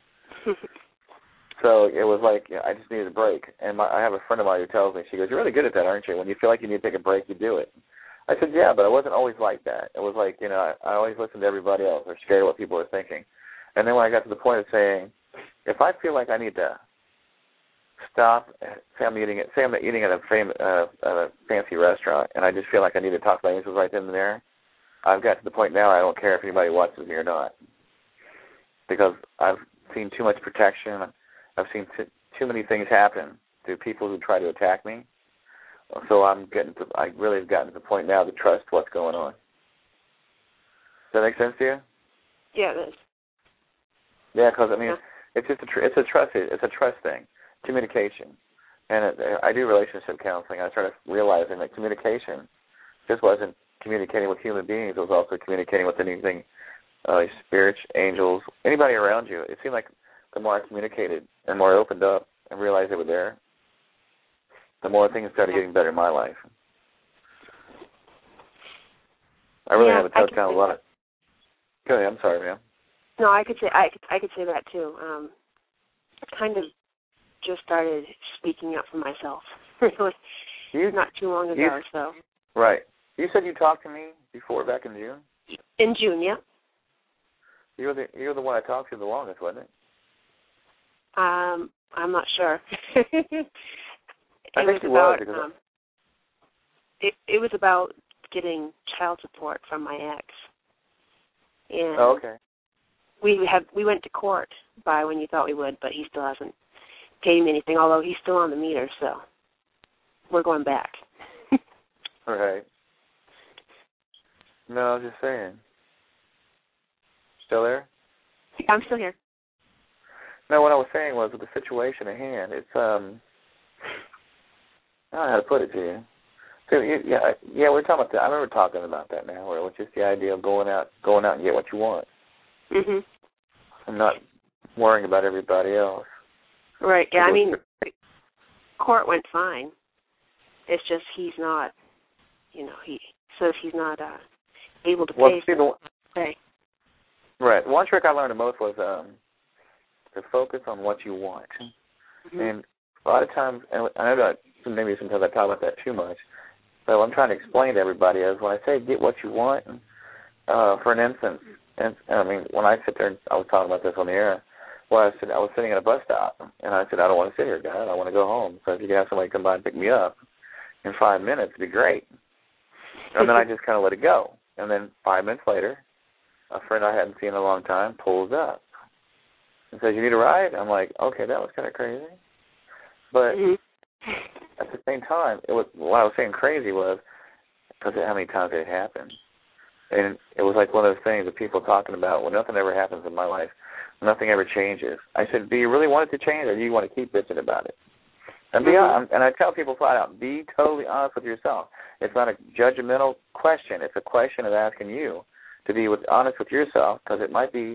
So it was like, you know, I just needed a break. And my, I have a friend of mine who tells me, she goes, you're really good at that, aren't you? When you feel like you need to take a break, you do it. I said, yeah, but I wasn't always like that. It was like, you know, I, I always listened to everybody else. Or scared of what people were thinking. And then when I got to the point of saying, if I feel like I need to stop, say I'm eating, at, say I'm eating at a, fam, uh, at a fancy restaurant, and I just feel like I need to talk to my angels right then and there, I've got to the point now I don't care if anybody watches me or not. Because I've seen too much protection. I've seen t- too many things happen to people who try to attack me. So I'm getting to, I really have gotten to the point now to trust what's going on. Does that make sense to you? Yeah, it is. Yeah, because I mean, yeah. it's just a tr- it's a trust it's a trust thing, communication, and it, I do relationship counseling. I started realizing that communication just wasn't communicating with human beings; it was also communicating with anything, uh, spirits, angels, anybody around you. It seemed like the more I communicated and more I opened up and realized they were there, the more things started getting better in my life. I really yeah, have a tough time with a lot of. Go ahead. I'm sorry, ma'am. No, I could say I could I could say that too. Um, I kind of just started speaking up for myself, really, you, not too long ago you, or so. Right. You said you talked to me before, back in June. In June, yeah. You're the you're the one I talked to the longest, wasn't it? Um, I'm not sure. it I was think you about was um, it it was about getting child support from my ex. And oh, okay. We have we went to court by when you thought we would, but he still hasn't paid me anything. Although he's still on the meter, so we're going back. All right. No, I was just saying. Still there? I'm still here. No, what I was saying was with the situation at hand, it's um, I don't know how to put it to you. So yeah, yeah, we're talking about that. I remember talking about that now, where it was just the idea of going out, going out and get what you want. Mhm. And not worrying about everybody else. Right. Yeah. I mean, court went fine. It's just he's not, you know, he says he's not uh, able to well, pay. See, the, pay. Right. One trick I learned the most was um, to focus on what you want. Mm-hmm. And a lot of times, and I know that maybe sometimes I talk about that too much, but what I'm trying to explain to everybody is when I say get what you want, uh, for an instance, and I mean, when I sit there, and I was talking about this on the air, well, I, said, I was sitting at a bus stop, and I said, I don't want to sit here, guys. I want to go home. So if you can have somebody come by and pick me up in five minutes, it'd be great. And then I just kind of let it go. And then five minutes later, a friend I hadn't seen in a long time pulls up and says, you need a ride? I'm like, okay, that was kind of crazy. But mm-hmm. at the same time, it was what I was saying crazy was because of how many times it happened. And it was like one of those things that people are talking about, well, nothing ever happens in my life. Nothing ever changes. I said, do you really want it to change, or do you want to keep bitching about it? And be mm-hmm. honest, and I tell people flat out, be totally honest with yourself. It's not a judgmental question. It's a question of asking you to be with, honest with yourself, because it might be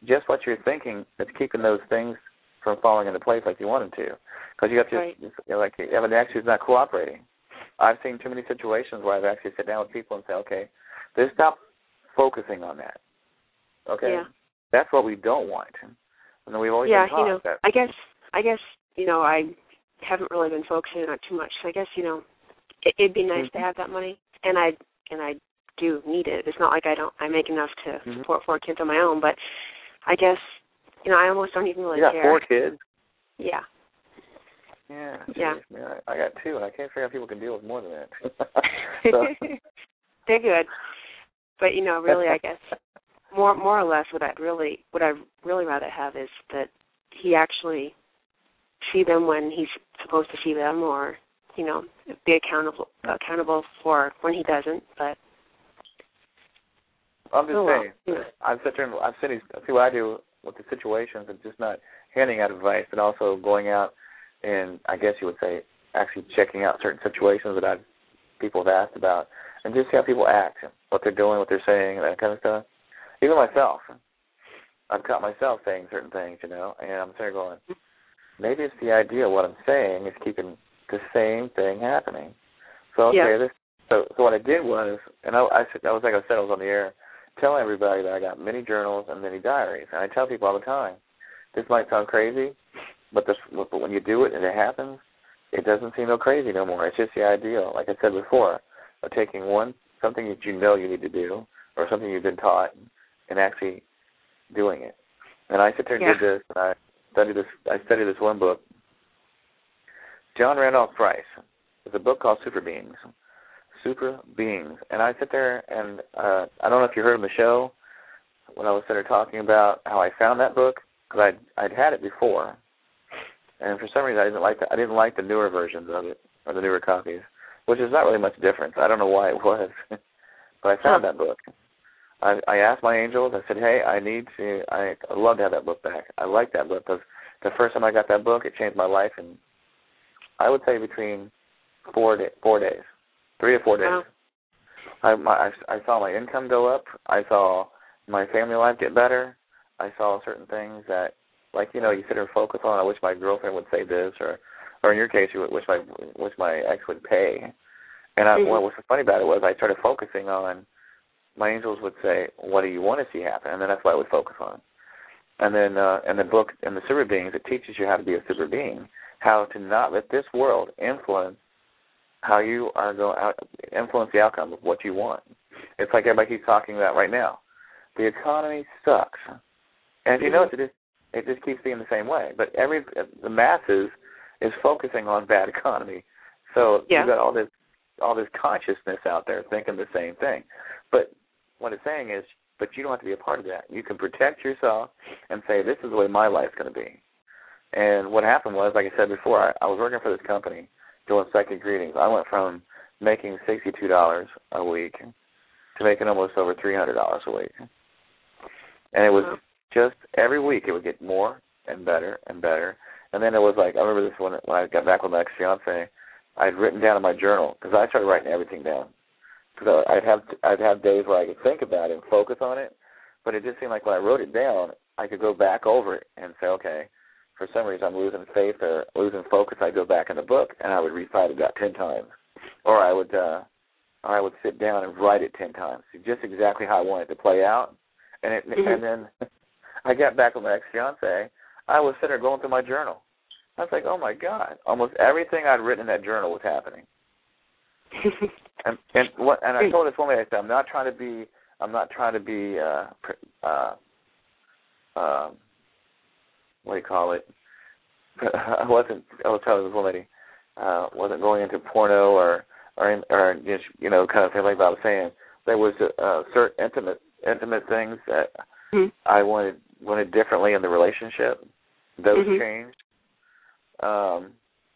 just what you're thinking that's keeping those things from falling into place like you want them to. Because you have to, right. you know, like, you have an ex who's not cooperating. I've seen too many situations where I've actually sit down with people and say, okay, let's stop focusing on that. Okay? Yeah. That's what we don't want. And we've always yeah, been taught you know, that. I guess, I guess, you know, I haven't really been focusing on it too much. So I guess, you know, it, it'd be nice mm-hmm. to have that money, and I and I do need it. It's not like I don't. I make enough to mm-hmm. support four kids on my own, but I guess, you know, I almost don't even really you got care. four kids? Yeah. Yeah. Yeah. Geez, man, I, I got two, and I can't figure out how people can deal with more than that. so. They're good, but you know, really, I guess more more or less, what I'd really what I'd really rather have is that he actually see them when he's supposed to see them, or you know, be accountable accountable for when he doesn't. But I'm just oh, saying, well, yeah. I've sat there and I've seen see what I do with the situations, and just not handing out advice, but also going out and I guess you would say actually checking out certain situations that I've people have asked about, and just see how people act, what they're doing, what they're saying, that kind of stuff. Even myself, I've caught myself saying certain things, you know, and I'm sitting there going, maybe it's the idea what I'm saying is keeping the same thing happening. So okay, yeah. this. So so what I did was, and I, I, I was like I said, I was on the air telling everybody that I got many journals and many diaries, and I tell people all the time, this might sound crazy, but this, but when you do it and it happens, it doesn't seem so crazy no more. It's just the ideal, like I said before, of taking one something that you know you need to do, or something you've been taught, and actually doing it. And I sit there and yeah. did this, and I studied this. I studied this one book, John Randolph Price. It's a book called Super Beings. Super Beings. And I sit there and uh, I don't know if you heard of the show when I was sitting there talking about how I found that book, because I'd I'd had it before, and for some reason I didn't like the, I didn't like the newer versions of it, or the newer copies, which is not really much difference. I don't know why it was, but I found huh. that book. I, I asked my angels. I said, "Hey, I need to. I, I'd love to have that book back. I like that book, because the first time I got that book, it changed my life, and I would say between four day, four days, three or four days. Wow. I, my, I I saw my income go up. I saw my family life get better. I saw certain things that, like, you know, you sit there and focus on. I wish my girlfriend would say this, or, or in your case, you wish my wish my ex would pay. And I, mm-hmm. what was funny about it was I started focusing on. My angels would say, "What do you want to see happen?" And then that's what I would focus on. And then uh, in the book, in the Super Beings, it teaches you how to be a super being, how to not let this world influence how you are going to influence the outcome of what you want. It's like everybody keeps talking about right now. The economy sucks, and if you notice, it just it just keeps being the same way. But every the masses is focusing on bad economy, so yeah. you've got all this all this consciousness out there thinking the same thing. But what it's saying is, but you don't have to be a part of that. You can protect yourself and say, this is the way my life's going to be. And what happened was, like I said before, I, I was working for this company doing psychic readings. I went from making sixty-two dollars a week to making almost over three hundred dollars a week. And it was wow. just every week it would get more and better and better. And then it was like, I remember this when, when I got back with my ex-fiance, I'd written down in my journal, because I started writing everything down. Because I'd have I'd have days where I could think about it and focus on it, but it just seemed like when I wrote it down, I could go back over it and say, okay, for some reason I'm losing faith or losing focus. I'd go back in the book and I would recite it about ten times, or I would uh, or I would sit down and write it ten times, just exactly how I wanted it to play out. And it, mm-hmm. and then I got back with my ex-fiance. I was sitting there going through my journal. I was like, oh my God, almost everything I'd written in that journal was happening. and and what and I told this woman, I said, I'm not trying to be I'm not trying to be uh uh um what do you call it? I wasn't I was telling this woman lady, uh wasn't going into porno or or in, or just, you know, kind of thing like I was saying. There was uh, certain intimate intimate things that mm-hmm. I wanted wanted differently in the relationship. Those mm-hmm. changed. Um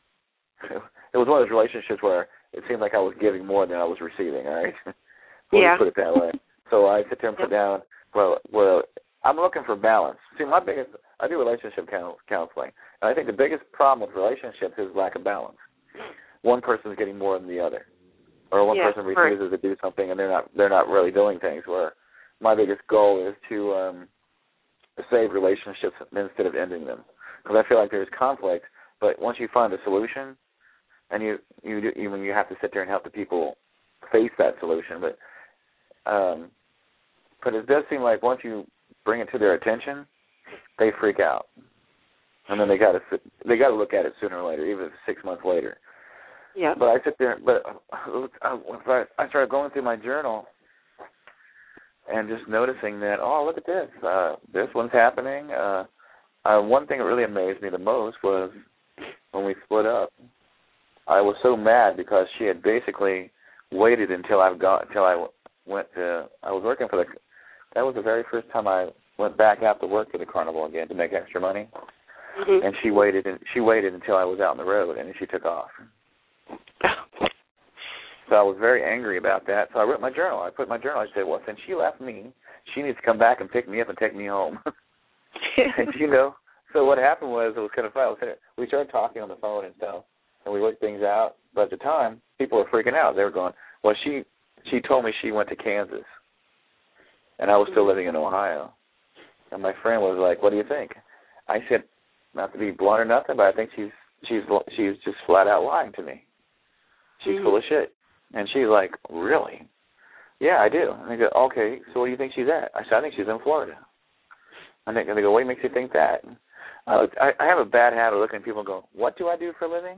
it was one of those relationships where it seemed like I was giving more than I was receiving, all right? Let yeah. me put it that way. So I sit there and put down, well, well, I'm looking for balance. See, my biggest, I do relationship counseling, and I think the biggest problem with relationships is lack of balance. One person's getting more than the other, or one yeah, person refuses right. to do something, and they're not they're not really doing things. Where my biggest goal is to um, save relationships instead of ending them. Because I feel like there's conflict, but once you find a solution, and you you do, you, you have to sit there and help the people face that solution. But um, but it does seem like once you bring it to their attention, they freak out, and then they got to they got to look at it sooner or later, even if it's six months later. Yeah. But I sit there, but I, I started going through my journal and just noticing that, oh, look at this, uh, this one's happening. Uh, uh, one thing that really amazed me the most was when we split up. I was so mad because she had basically waited until I got until I went to. I was working for the. That was the very first time I went back out to work for the carnival again to make extra money, mm-hmm. and she waited. And she waited until I was out on the road, and then she took off. So I was very angry about that. So I wrote my journal. I put my journal. I said, well, since she left me, she needs to come back and pick me up and take me home. And you know, so what happened was it was kind of fun. We started talking on the phone and stuff. And we worked things out, but at the time, people were freaking out. They were going, well, she she told me she went to Kansas, and I was still living in Ohio. And my friend was like, what do you think? I said, not to be blunt or nothing, but I think she's she's she's just flat out lying to me. She's mm-hmm. full of shit. And she's like, really? Yeah, I do. And they go, okay, so where do you think she's at? I said, I think she's in Florida. And they, and they go, what makes you think that? Uh, I, I have a bad habit of looking at people and going, what do I do for a living?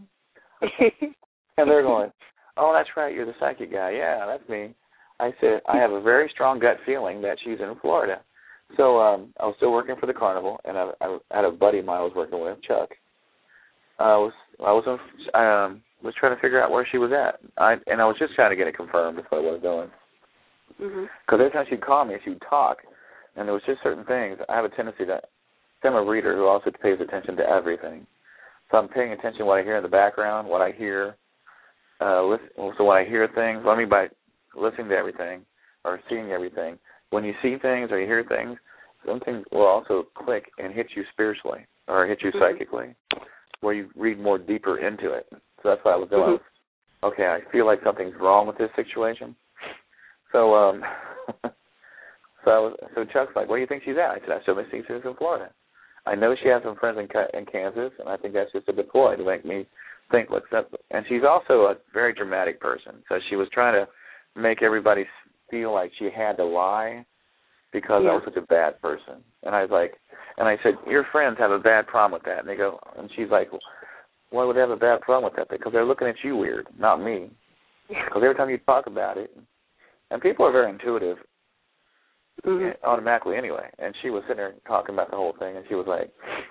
And they're going, oh, that's right, you're the psychic guy. Yeah, that's me. I said, I have a very strong gut feeling that she's in Florida. So um, I was still working for the carnival, and I, I had a buddy of mine I was working with, Chuck. I was I was um, was trying to figure out where she was at, I, and I was just trying to get it confirmed with what I was doing. Because mm-hmm. every time she'd call me, she'd talk, and there was just certain things. I have a tendency to, I'm a reader who also pays attention to everything. So I'm paying attention to what I hear in the background, what I hear. Uh, listen, so when I hear things, what I mean by listening to everything or seeing everything, when you see things or you hear things, something will also click and hit you spiritually or hit you mm-hmm. psychically, where you read more deeper into it. So that's what I was doing. Mm-hmm. Okay, I feel like something's wrong with this situation. So, um, so I was, so Chuck's like, where do you think she's at? I said, I still think she's in Florida. I know she has some friends in, in Kansas, and I think that's just a deploy to make me think what's up. And she's also a very dramatic person, so she was trying to make everybody feel like she had to lie because yeah. I was such a bad person. And I was like, and I said, your friends have a bad problem with that. And they go, and she's like, why would they have a bad problem with that? Because they're looking at you weird, not me. Because every time you talk about it, and people are very intuitive mm-hmm. automatically anyway. And she was sitting there talking about the whole thing, and she was like,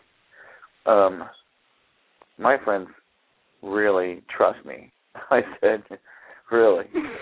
um, my friends really trust me. I said, really?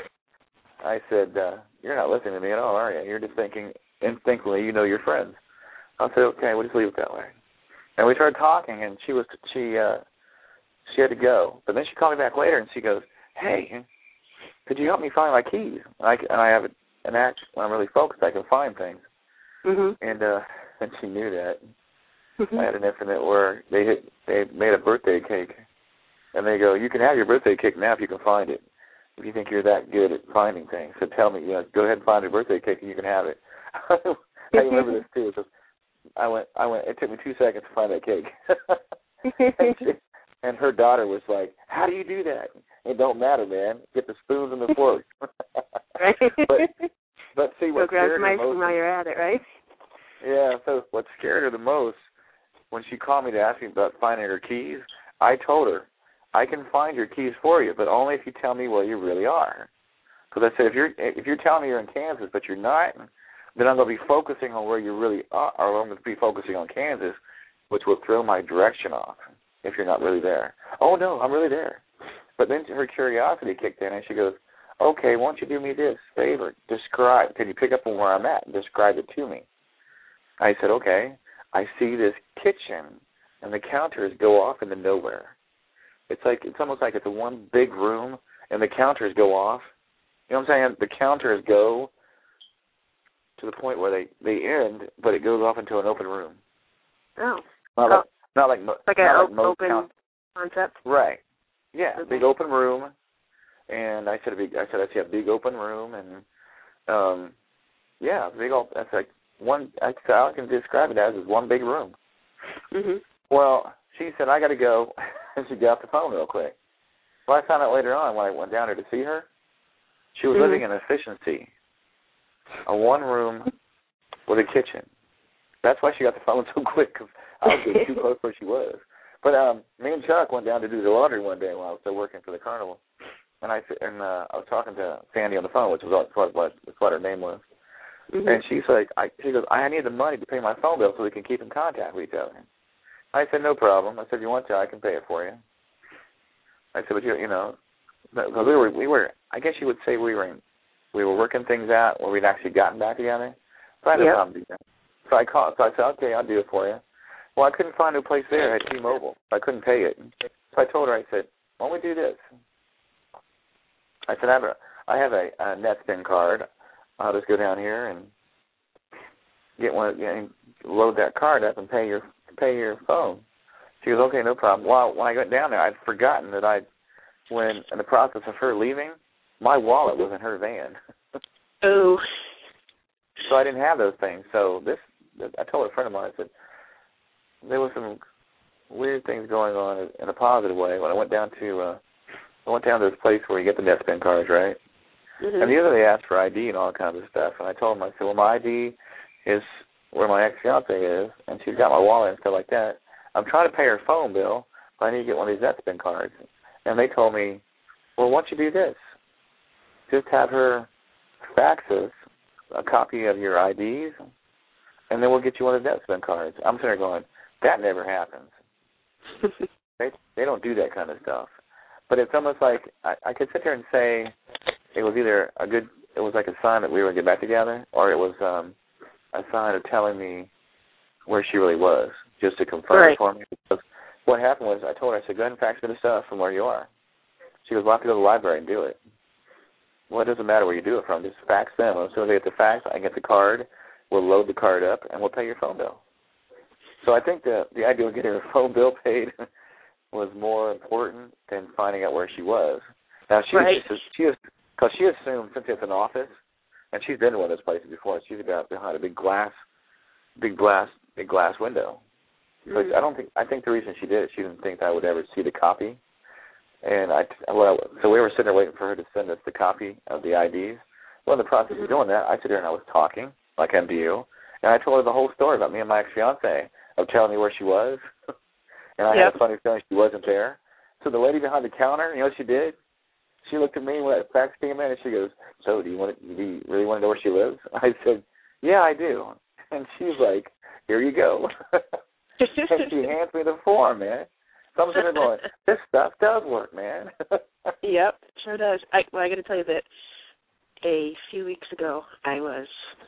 I said, uh, you're not listening to me at all, are you? You're just thinking instinctively you know your friends. I said, okay, we'll just leave it that way. And we started talking, and she was she uh, she had to go. But then she called me back later, and she goes, hey, could you help me find my keys? And I, and I have an act when I'm really focused, I can find things. Mm-hmm. And uh, and she knew that. Mm-hmm. I had an incident where they hit, they made a birthday cake, and they go, you can have your birthday cake now if you can find it. If you think you're that good at finding things, so tell me, you know, go ahead and find your birthday cake and you can have it. I remember this too. So I went, I went. It took me two seconds to find that cake. and, she, and her daughter was like, "How do you do that?" It don't matter, man. Get the spoons and the forks. Right. but, but see what so grab scared her most. While you're at it, right? Yeah. So what scared her the most when she called me to ask me about finding her keys, I told her, I can find your keys for you, but only if you tell me where you really are. Because I said, if you're if you're telling me you're in Kansas, but you're not, then I'm going to be focusing on where you really are, or I'm going to be focusing on Kansas, which will throw my direction off if you're not really there. Oh, no, I'm really there. But then her curiosity kicked in, and she goes, okay, why don't you do me this favor? Describe. Can you pick up on where I'm at and describe it to me? I said, okay. I see this kitchen, and the counters go off into nowhere. It's like it's almost like it's a one big room, and the counters go off. You know what I'm saying? The counters go to the point where they, they end, but it goes off into an open room. Oh. Not oh. like not like like not an like open count- concept. Right. Yeah, okay. Big open room, and I said a big I said I see a big open room, and um, yeah, big old. That's like one. I, I can describe it as is one big room. Mhm. Well, she said I got to go, and she got off the phone real quick. Well, I found out later on when I went down there to see her, she was mm-hmm. living in efficiency, a one room with a kitchen. That's why she got the phone so quick, because I was getting too close where she was. But um, me and Chuck went down to do the laundry one day while I was still working for the carnival, and I and uh, I was talking to Sandy on the phone, which was what what, what her name was, mm-hmm. and she's like, I, she goes, I need the money to pay my phone bill so we can keep in contact with each other. I said, no problem. I said, if you want to, I can pay it for you. I said, but you, you know, we were, we were. I guess you would say we were, in, we were working things out where we'd actually gotten back together. So I had no yep. problem doing that. So I called. So I said, okay, I'll do it for you. Well, I couldn't find a place there. I had T-Mobile. So I couldn't pay it. So I told her, I said, why don't we do this? I said, I have a, I have a, a NetSpin card. I'll just go down here and get one, you know, load that card up and pay your pay your phone. She goes, okay, no problem. Well, when I went down there, I'd forgotten that I, when in the process of her leaving, my wallet was in her van. Oh. So I didn't have those things. So this, I told a friend of mine, I said, there was some weird things going on in a positive way when I went down to, uh, I went down to this place where you get the NetSpin cards, right? Mm-hmm. And the other they asked for I D and all kinds of stuff. And I told them, I said, well, my I D is where my ex-fiancée is, and she's got my wallet and stuff like that. I'm trying to pay her phone bill, but I need to get one of these NetSpin cards. And they told me, well, why don't you do this? Just have her fax us a copy of your I Ds, and then we'll get you one of the NetSpin cards. I'm sitting there going, that never happens. they they don't do that kind of stuff. But it's almost like I, I could sit there and say it was either a good, it was like a sign that we were going to get back together, or it was um, a sign of telling me where she really was, just to confirm right. it for me. Because what happened was I told her, I said, go ahead and fax me the stuff from where you are. She goes, well, I have to go to the library and do it. Well, it doesn't matter where you do it from. Just fax them. As soon as I get the fax, I get the card. We'll load the card up, and we'll pay your phone bill. So I think the, the idea of getting her phone bill paid was more important than finding out where she was. Now, she right. was, she was, because she assumed, since it's an office, and she's been to one of those places before, she's got behind a big glass, big glass, big glass window. So mm-hmm. I don't think, I think the reason she did it, she didn't think that I would ever see the copy. And I, well, so we were sitting there waiting for her to send us the copy of the I Ds. Well, in the process mm-hmm. of doing that, I sit there and I was talking, like M D U, and I told her the whole story about me and my ex-fiancée, of telling me where she was. And I yep. had a funny feeling she wasn't there. So the lady behind the counter, you know what she did? She looked at me when that fax came in, and she goes, so do you want to, do you really want to know where she lives? I said, yeah, I do. And she's like, here you go. And she hands me the form, man. So I'm sitting there going, this stuff does work, man. Yep, sure does. I, well, I got to tell you that a few weeks ago I was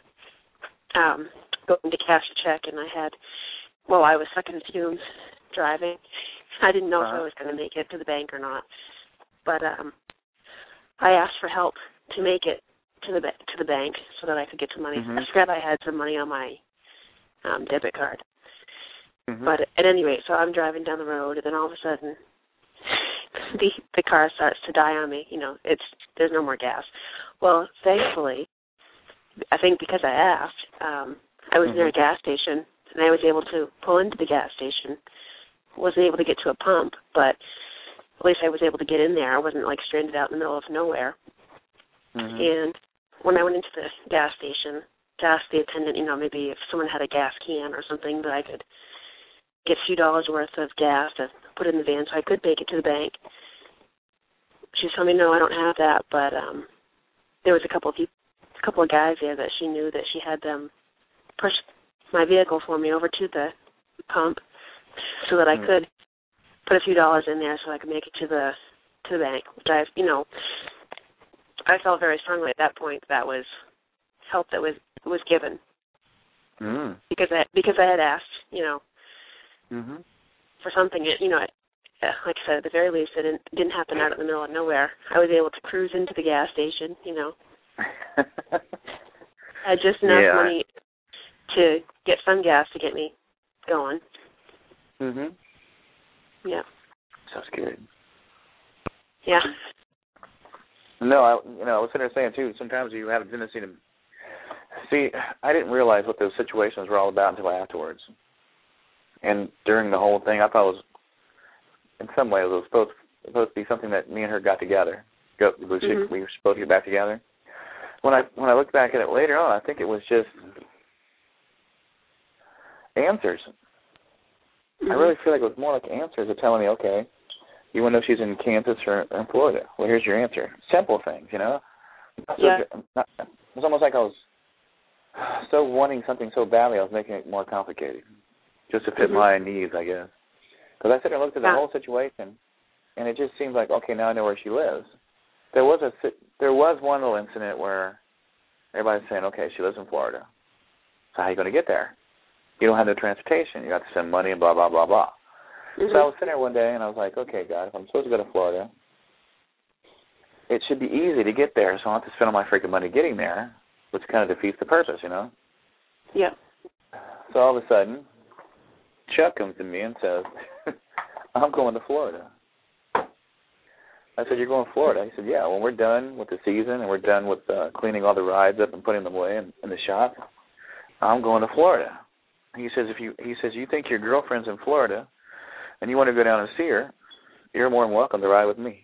um, going to cash a check, and I had, well, I was stuck in fumes driving. I didn't know uh-huh. if I was going to make it to the bank or not. But um, I asked for help to make it to the ba- to the bank so that I could get some money. Mm-hmm. I forgot I had some money on my um, debit card. Mm-hmm. But at any rate, so I'm driving down the road, and then all of a sudden, the the car starts to die on me. You know, it's there's no more gas. Well, thankfully, I think because I asked, um, I was mm-hmm. near a gas station, and I was able to pull into the gas station. Wasn't able to get to a pump, but at least I was able to get in there. I wasn't like stranded out in the middle of nowhere. Mm-hmm. And when I went into the gas station to ask the attendant, you know, maybe if someone had a gas can or something that I could get a few dollars worth of gas to put in the van so I could make it to the bank. She told me, no, I don't have that, but um, there was a couple of people, a couple of guys there that she knew that she had them push my vehicle for me over to the pump so that I mm. could put a few dollars in there so I could make it to the to the bank, which I, you know, I felt very strongly at that point that was help that was was given mm. because I because I had asked, you know, mm-hmm. for something. You know, like I said, at the very least, it didn't, didn't happen out in the middle of nowhere. I was able to cruise into the gas station. You know, I had just enough yeah. money to get some gas to get me going. Mhm. Yeah. Sounds good. Yeah. No, I you know I was sitting there saying too. Sometimes you have a tendency to see, I didn't realize what those situations were all about until afterwards. And during the whole thing, I thought it was, in some ways, it was supposed, supposed to be something that me and her got together. Go, we, mm-hmm. we were supposed to get back together. When I when I look back at it later on, I think it was just answers. Mm-hmm. I really feel like it was more like answers of telling me, okay, you want to know if she's in Kansas or in Florida? Well, here's your answer. Simple things, you know? Not yeah. So, not, it was almost like I was so wanting something so badly, I was making it more complicated, just to fit mm-hmm. my needs, I guess. Because I sat and looked at the yeah. whole situation, and it just seemed like, okay, now I know where she lives. There was a there was one little incident where everybody's saying, okay, she lives in Florida. So how are you going to get there? You don't have no transportation. You got to send money and blah, blah, blah, blah. Mm-hmm. So I was sitting there one day, and I was like, okay, God, if I'm supposed to go to Florida, it should be easy to get there, so I don't have to spend all my freaking money getting there, which kind of defeats the purpose, you know? Yeah. So all of a sudden, Chuck comes to me and says, I'm going to Florida. I said, you're going to Florida? He said, yeah, when we're done with the season and we're done with uh, cleaning all the rides up and putting them away in, in the shop, I'm going to Florida. He says, if you he says, you think your girlfriend's in Florida and you want to go down and see her, you're more than welcome to ride with me.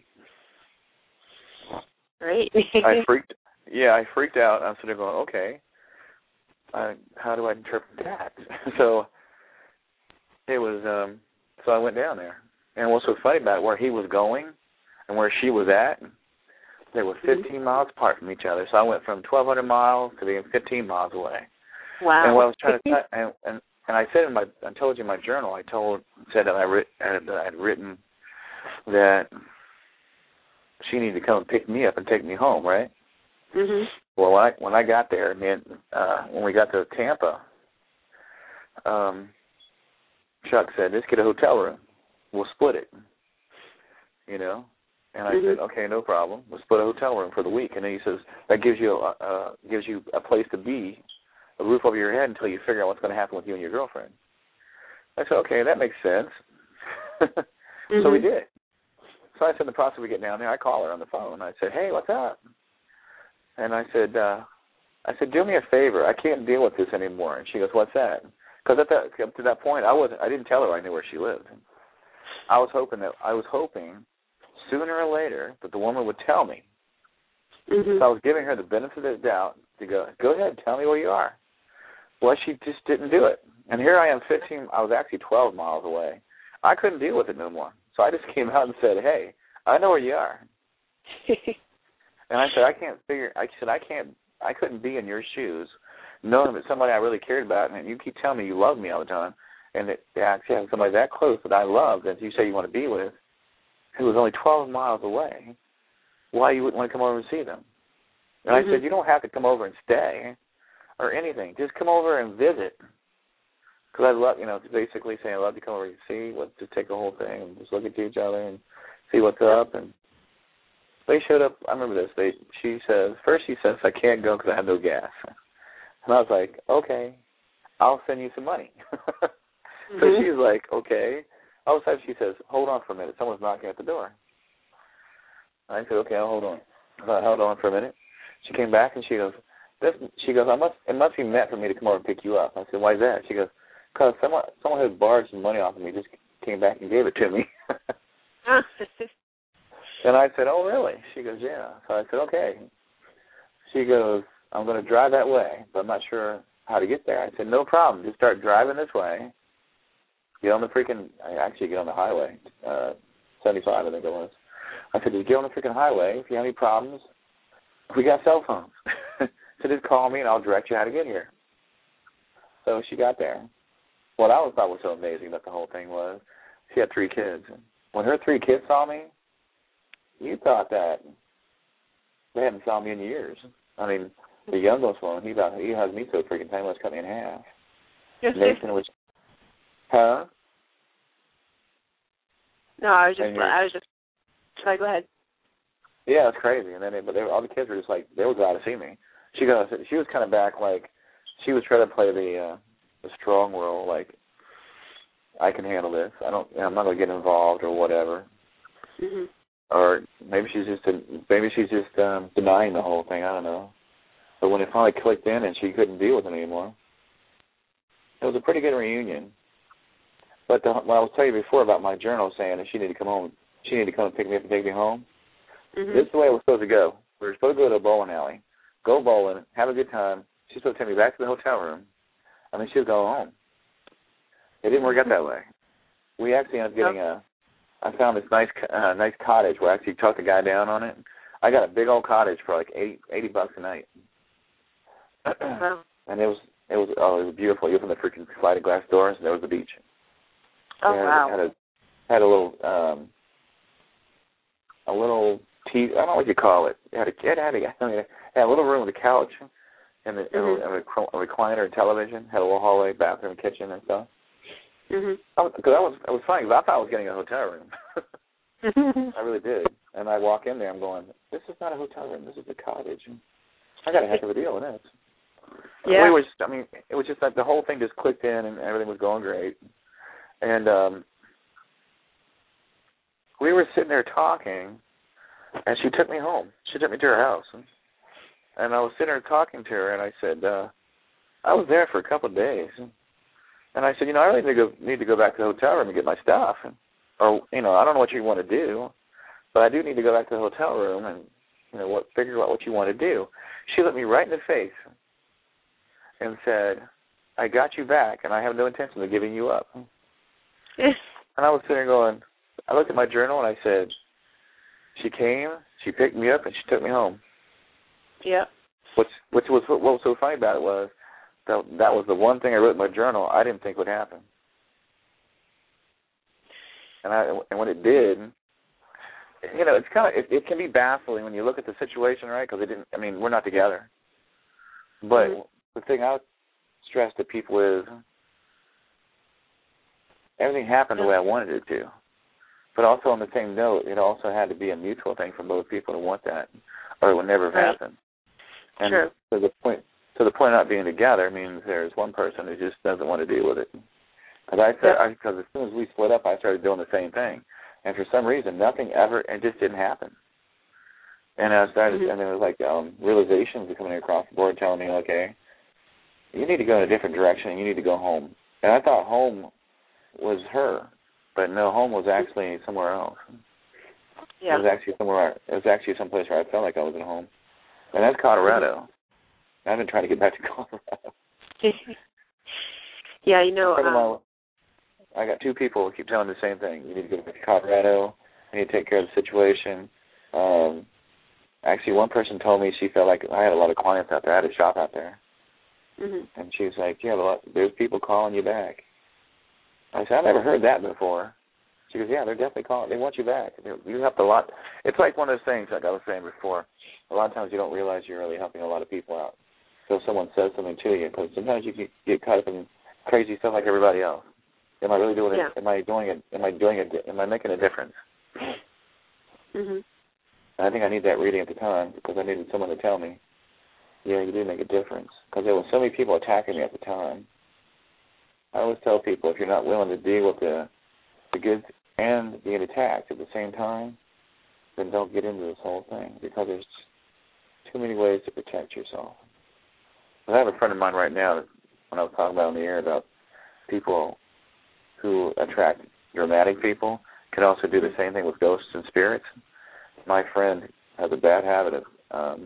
Great. I freaked yeah, I freaked out. I was sort of going, okay, uh, how do I interpret that? so it was um so I went down there. And what's so funny about it, where he was going and where she was at, they were fifteen mm-hmm. miles apart from each other. So I went from twelve hundred miles to being fifteen miles away. Wow. And what I was trying to t- and, and and I said in my I told you in my journal, I told said that I writ, that I had written that she needed to come and pick me up and take me home, right? Mhm. Well, when I when I got there, man, uh, when we got to Tampa, um, Chuck said, "Let's get a hotel room. We'll split it." You know. And I mm-hmm. said, okay, no problem. We'll split a hotel room for the week. And then he says, that gives you a, uh, gives you a place to be, a roof over your head until you figure out what's going to happen with you and your girlfriend. I said, okay, that makes sense. mm-hmm. So we did. So I said, in the process of getting down there, I call her on the phone. I said, hey, what's up? And I said, uh, I said, do me a favor. I can't deal with this anymore. And she goes, what's that? Because at that up to that point, I wasn't. I didn't tell her I knew where she lived. I was hoping that I was hoping. sooner or later that the woman would tell me. Mm-hmm. So I was giving her the benefit of the doubt to go, go ahead, tell me where you are. Well, she just didn't do it. And here I am fifteen, I was actually twelve miles away. I couldn't deal with it no more. So I just came out and said, hey, I know where you are. And I said, I can't figure, I said, I can't, I couldn't be in your shoes knowing that somebody I really cared about, and you keep telling me you love me all the time, and that they actually have somebody that close that I love that you say you want to be with, who was only twelve miles away, why you wouldn't want to come over and see them. And mm-hmm. I said, you don't have to come over and stay or anything. Just come over and visit. Because I love, you know, basically saying I love to come over and see, what, just take the whole thing and just look at each other and see what's up. And they showed up, I remember this, they, she says, first she says, I can't go because I have no gas. And I was like, okay, I'll send you some money. mm-hmm. So she's like, okay. All of a sudden she says, hold on for a minute. Someone's knocking at the door. I said, okay, I'll hold on. So I held on for a minute. She came back and she goes, this, she goes, I must, it must be meant for me to come over and pick you up. I said, why is that? She goes, because someone, someone who borrowed some money off of me just came back and gave it to me. And I said, oh, really? She goes, yeah. So I said, okay. She goes, I'm going to drive that way, but I'm not sure how to get there. I said, no problem. Just start driving this way. Get on the freaking, I actually get on the highway, uh, seventy-five, I think it was. I said, just get on the freaking highway. If you have any problems, we got cell phones. So just call me and I'll direct you how to get here. So she got there. What I always thought was so amazing about the whole thing was she had three kids. When her three kids saw me, you thought that they hadn't saw me in years. I mean, the youngest one, he about he has me so freaking time, let's cut me in half. Nathan was, huh? No, I was just, I was just, sorry, go ahead. Yeah, it's crazy. And then, they, but they, all the kids were just like, they were glad to see me. She goes, she was kind of back like, she was trying to play the uh, the strong role, like, I can handle this. I don't, I'm not gonna get involved or whatever. Mm-hmm. Or maybe she's just maybe she's just um, denying the whole thing. I don't know. But when it finally clicked in and she couldn't deal with it anymore, it was a pretty good reunion. But the, when I was telling you before about my journal saying that she needed to come home, she needed to come and pick me up and take me home, mm-hmm. This is the way it was supposed to go. We were supposed to go to a bowling alley, go bowling, have a good time. She's supposed to take me back to the hotel room, and then she was going home. It didn't work out that way. We actually ended up getting a, I found this nice uh, nice cottage where I actually talked the guy down on it. I got a big old cottage for like eighty, eighty bucks a night. Wow. And it was, it was, oh, it was beautiful. You open the freaking sliding glass doors, and there was the beach. Oh, had, wow. Had a, had a little, um, a little tea, I don't know what you call it. It had a, it had a, I mean, it had a little room with a couch and, the, mm-hmm. and a, a recliner and television. Had a little hallway, bathroom, kitchen, and stuff. Mm-hmm. Because I was, I was funny because I thought I was getting a hotel room. I really did. And I walk in there, I'm going, this is not a hotel room. This is a cottage. And I got a heck of a deal in it. Yeah. We were just, I mean, it was just like the whole thing just clicked in and everything was going great. And um, we were sitting there talking, and she took me home. She took me to her house. And, and I was sitting there talking to her, and I said, uh, I was there for a couple of days. And, and I said, you know, I really need to go, need to go back to the hotel room and get my stuff. And, or, you know, I don't know what you want to do, but I do need to go back to the hotel room and, you know, what figure out what you want to do. She looked me right in the face and said, I got you back, and I have no intention of giving you up. And I was sitting there going, I looked at my journal, and I said, she came, she picked me up, and she took me home. Yeah. Which, which was what was so funny about it was that that was the one thing I wrote in my journal I didn't think would happen. And I and when it did, you know, it's kind of it, it can be baffling when you look at the situation, right? Because it didn't. I mean, we're not together. But mm-hmm. the thing I would stress to people is everything happened the way I wanted it to. But also on the same note, it also had to be a mutual thing for both people to want that, or it would never have right. happened. And True. so the point, so the point of not being together means there's one person who just doesn't want to deal with it. Because I said, yeah. because as soon as we split up, I started doing the same thing, and for some reason, nothing ever, it just didn't happen. And I started, mm-hmm. and there was like um, realizations coming across the board telling me, okay, you need to go in a different direction, and you need to go home. And I thought home was her, but no, home was actually somewhere else. Yeah. It was actually somewhere. It was actually someplace where I felt like I was at home, and that's Colorado. I've been trying to get back to Colorado. Yeah, you know. Um, I got two people who keep telling me the same thing. You need to go back to Colorado. You need to take care of the situation. Um, actually, one person told me she felt like I had a lot of clients out there. I had a shop out there, mm-hmm. and she was like, "You have a lot. There's people calling you back." I said, "I never heard that before." She goes, "Yeah, they're definitely calling. They want you back. You helped a lot." It's like one of those things, like I was saying before. A lot of times you don't realize you're really helping a lot of people out. So if someone says something to you, because sometimes you get caught up in crazy stuff like everybody else. Am I really doing yeah. it? Am I doing it? Am I doing it? Am I making a difference? Mhm. And I think I need that reading at the time because I needed someone to tell me, yeah, you do make a difference. Because there were so many people attacking me at the time. I always tell people, if you're not willing to deal with the the good and being attacked at the same time, then don't get into this whole thing because there's too many ways to protect yourself. I have a friend of mine right now that when I was talking about on the air about people who attract dramatic people can also do the same thing with ghosts and spirits. My friend has a bad habit of um,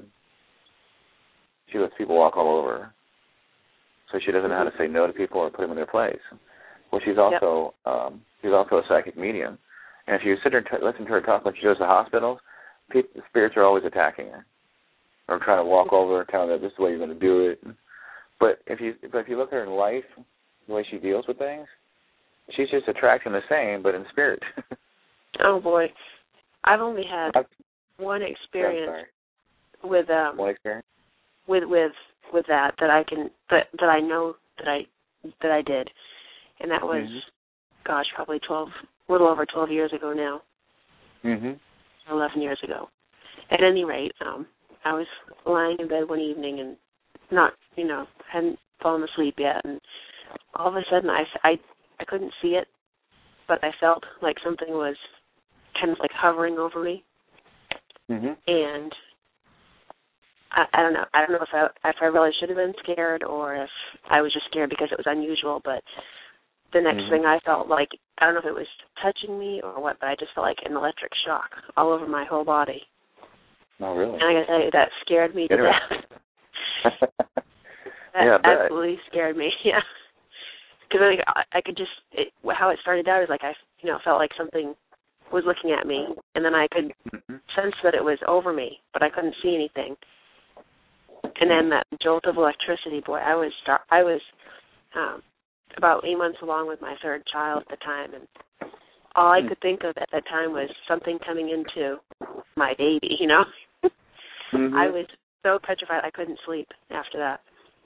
she lets people walk all over her. So she doesn't know how to say no to people or put them in their place. Well, she's also yep. um, she's also a psychic medium. And if you sit there and t- listen to her talk when she goes to hospitals, people, spirits are always attacking her or trying to walk over her, telling her this is the way you're going to do it. But if you but if you look at her in life, the way she deals with things, she's just attracting the same, but in spirit. Oh boy, I've only had one experience with um one experience with with with that that I can that that I know that I that I did, and that was, mm-hmm. gosh, probably twelve, a little over twelve years ago now. Mhm. Eleven years ago. At any rate, um, I was lying in bed one evening and not, you know, hadn't fallen asleep yet, and all of a sudden I, I, I couldn't see it, but I felt like something was kind of like hovering over me, mm-hmm. and I, I don't know. I don't know if I if I really should have been scared or if I was just scared because it was unusual. But the next mm-hmm. thing I felt like, I don't know if it was touching me or what, but I just felt like an electric shock all over my whole body. Oh, really? And I gotta tell you, that scared me to death. That yeah, I absolutely scared me. Yeah, because like I, I could just it, how it started out is like I you know felt like something was looking at me, and then I could mm-hmm. sense that it was over me, but I couldn't see anything. And then that jolt of electricity, boy, I was start, I was um, about eight months along with my third child at the time, and all I could think of at that time was something coming into my baby. You know, mm-hmm. I was so petrified I couldn't sleep after that.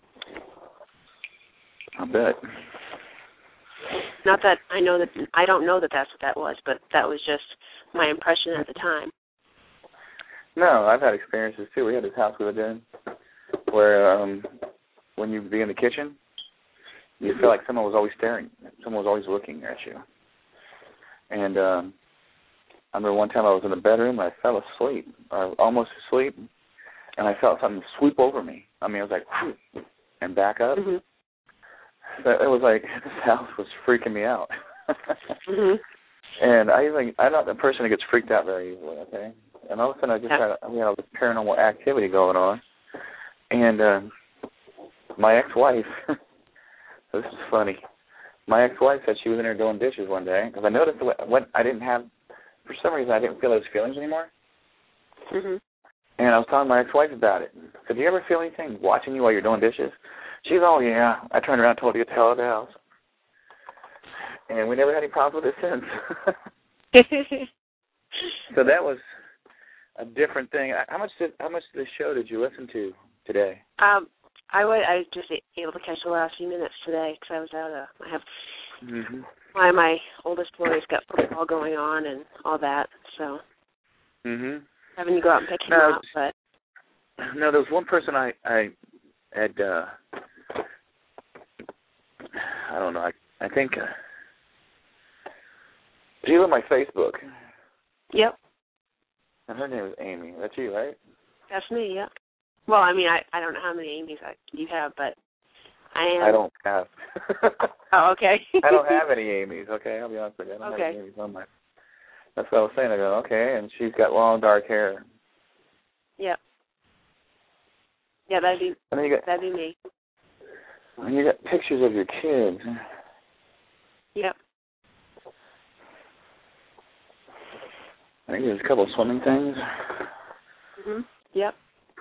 I bet. Not that I know that I don't know that that's what that was, but that was just my impression at the time. No, I've had experiences too. We had this house we lived in where um, when you be in the kitchen, you feel like someone was always staring. Someone was always looking at you. And um, I remember one time I was in the bedroom and I fell asleep, or almost asleep, and I felt something sweep over me. I mean, I was like, whew, and back up. Mm-hmm. So it was like this house was freaking me out. mm-hmm. And I even I'm not the person that gets freaked out very easily, okay? And all of a sudden I just yeah. had you know this paranormal activity going on. And uh, my ex-wife, this is funny. My ex-wife said she was in there doing dishes one day because I noticed what I didn't have for some reason I didn't feel those feelings anymore. Mm-hmm. And I was telling my ex-wife about it. I said, do you ever feel anything watching you while you're doing dishes? She's, oh, yeah. I turned around and told her to get the hell out of the house. And we never had any problems with it since. So that was a different thing. How much did how much of the show did you listen to today? Um, I was I was just able to catch the last few minutes today because I was out. Uh, I have mm-hmm. my my oldest boy's got football going on and all that, so mm-hmm. having to go out and pick him no, up. But no, there was one person I I had. Uh, I don't know. I I think uh, she was on my Facebook. Yep. And her name is Amy. That's you, right? That's me. Yep. Well, I mean, I I don't know how many Amy's I, you have, but I am. I don't have. Oh, okay. I don't have any Amy's. Okay, I'll be honest with you. I don't okay. have any Amy's on my. That's what I was saying. I go, okay, and she's got long dark hair. Yep. Yeah, that'd be and then you got, that'd be me. And you got pictures of your kids. Yep. I think there's a couple of swimming things. Mhm. Yep.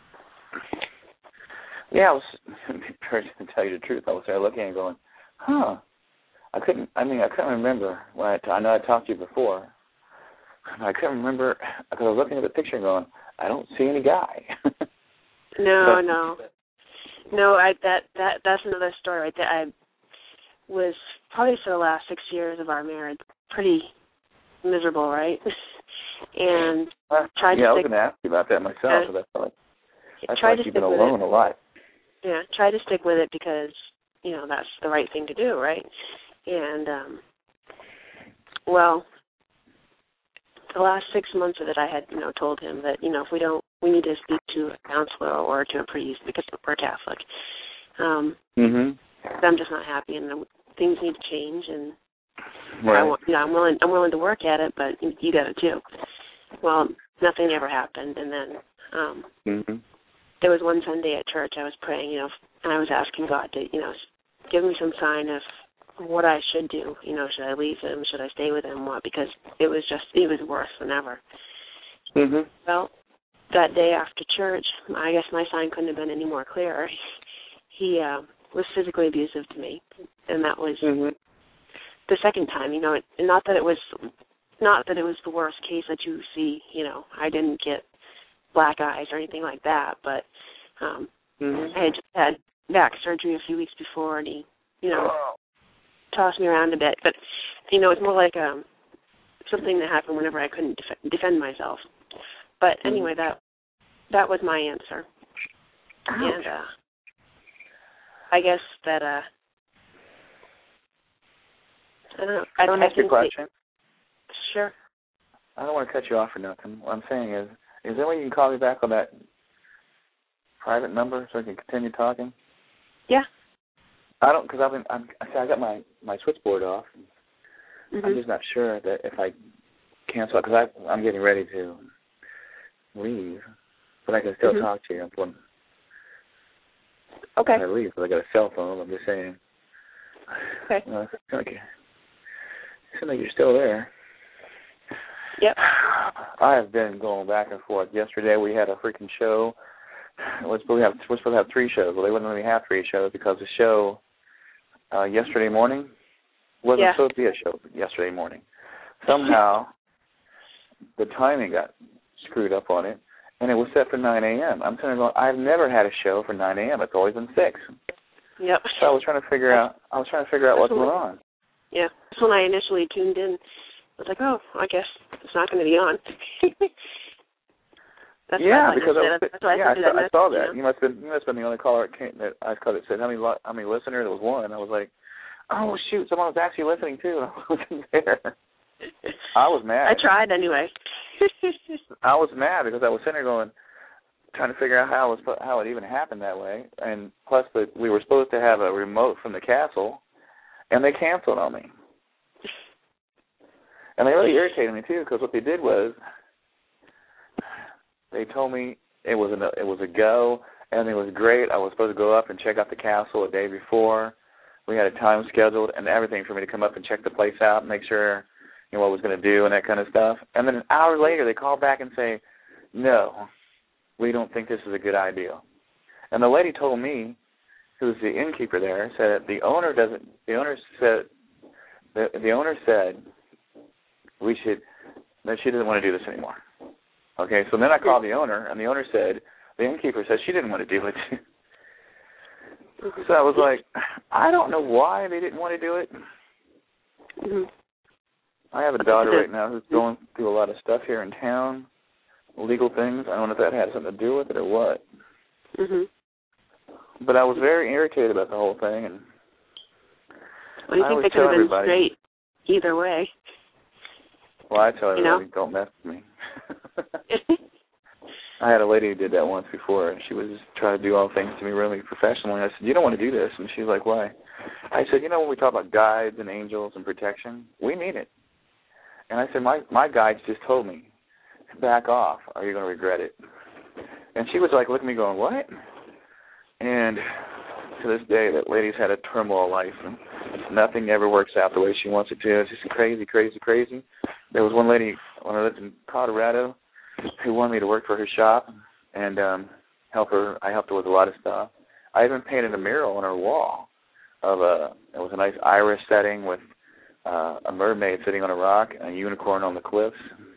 Yeah, I was to tell you the truth. I was there looking and going, huh. I couldn't. I mean, I couldn't remember when I. T- I know I talked to you before. I couldn't remember because I was looking at the picture and going, I don't see any guy. No, so, no, no. I that that that's another story right there. I was probably for the last six years of our marriage pretty miserable, right? And uh, tried yeah, to I was stick, going to ask you about that myself. uh, Because I felt like I tried feel like to you've stick been with alone it. a lot. Yeah, try to stick with it because you know that's the right thing to do, right? And um, well, the last six months of it, I had you know told him that you know if we don't, we need to speak to a counselor or to a priest because we're Catholic. Um, mm-hmm. I'm just not happy, and things need to change. And right. I want, you know, I'm willing, I'm willing to work at it, but you, you got to too. Well, nothing ever happened, and then um, mm-hmm. there was one Sunday at church. I was praying, you know, and I was asking God to, you know, give me some sign of what I should do. You know, should I leave him? Should I stay with him? What? Because it was just, it was worse than ever. Mm-hmm. Well, that day after church, I guess my sign couldn't have been any more clear. He uh, was physically abusive to me, and that was mm-hmm. the second time. You know, it, not that it was, not that it was the worst case that you see. You know, I didn't get black eyes or anything like that, but um, mm-hmm. I had just had back surgery a few weeks before, and he, you know, tossed me around a bit. But you know, it's more like um, something that happened whenever I couldn't def- defend myself. But anyway, that that was my answer. Ouch. And uh, I guess that uh, I don't know. I Can I ask you a question? They, sure. I don't want to cut you off or nothing. What I'm saying is, is there a way you can call me back on that private number so I can continue talking? Yeah. I don't, because I've been, I'm, I I got my, my switchboard off. Mm-hmm. I'm just not sure that if I cancel, because I'm getting ready to leave, but I can still mm-hmm. talk to you. When okay. I leave, because I got a cell phone. I'm just saying. Okay. Uh, okay. Seems like you're still there. Yep. I have been going back and forth. Yesterday we had a freaking show. We're supposed to have, we're supposed to have three shows. Well, they wouldn't let me have three shows because the show uh, yesterday morning wasn't yeah. supposed to be a show yesterday morning. Somehow the timing got screwed up on it, and it was set for nine a.m. I'm sitting there going, I've never had a show for nine a.m. It's always been six. Yep. So I was trying to figure out. I was trying to figure out what's going on. Yeah. That's when I initially tuned in. I was like, oh, I guess it's not going to be on. That's yeah, because I, was, that's why I, yeah, I, saw, that I saw that. you, know? You must have been you must have been the only caller that, came, that I called that said how many how many listeners. It was one. I was like, oh shoot, someone was actually listening too. I wasn't there. I was mad. I tried anyway. I was mad because I was sitting there going, trying to figure out how it was how it even happened that way, and plus that we were supposed to have a remote from the castle, and they canceled on me. And they really irritated me too, because what they did was they told me it was a it was a go, and it was great. I was supposed to go up and check out the castle a day before. We had a time scheduled and everything for me to come up and check the place out, and make sure you know what I was going to do and that kind of stuff. And then an hour later, they call back and say, "No, we don't think this is a good idea." And the lady told me, who's the innkeeper there, said the owner doesn't. The owner said the the owner said we should that she doesn't want to do this anymore. Okay, so then I called the owner, and the owner said the innkeeper said she didn't want to do it. So I was like, I don't know why they didn't want to do it. Mm-hmm. I have a daughter right now who's going through a lot of stuff here in town, legal things. I don't know if that had something to do with it or what. Mm-hmm. But I was very irritated about the whole thing, and well, you I think always they could tell have been everybody, straight either way. Well, I tell everybody, you know? don't mess with me. I had a lady who did that once before, and she was trying to do all things to me really professionally. I said, you don't want to do this. And she's like, why? I said, you know, when we talk about guides and angels and protection, we mean it. And I said, my, my guides just told me, back off, or you're going to regret it. And she was like, looking at me going, what? And to this day, that lady's had a turmoil life, and nothing ever works out the way she wants it to. It's just crazy, crazy, crazy. There was one lady when I lived in Colorado who wanted me to work for her shop and um, help her. I helped her with a lot of stuff. I even painted a mural on her wall of a. It was a nice iris setting with uh, a mermaid sitting on a rock and a unicorn on the cliffs.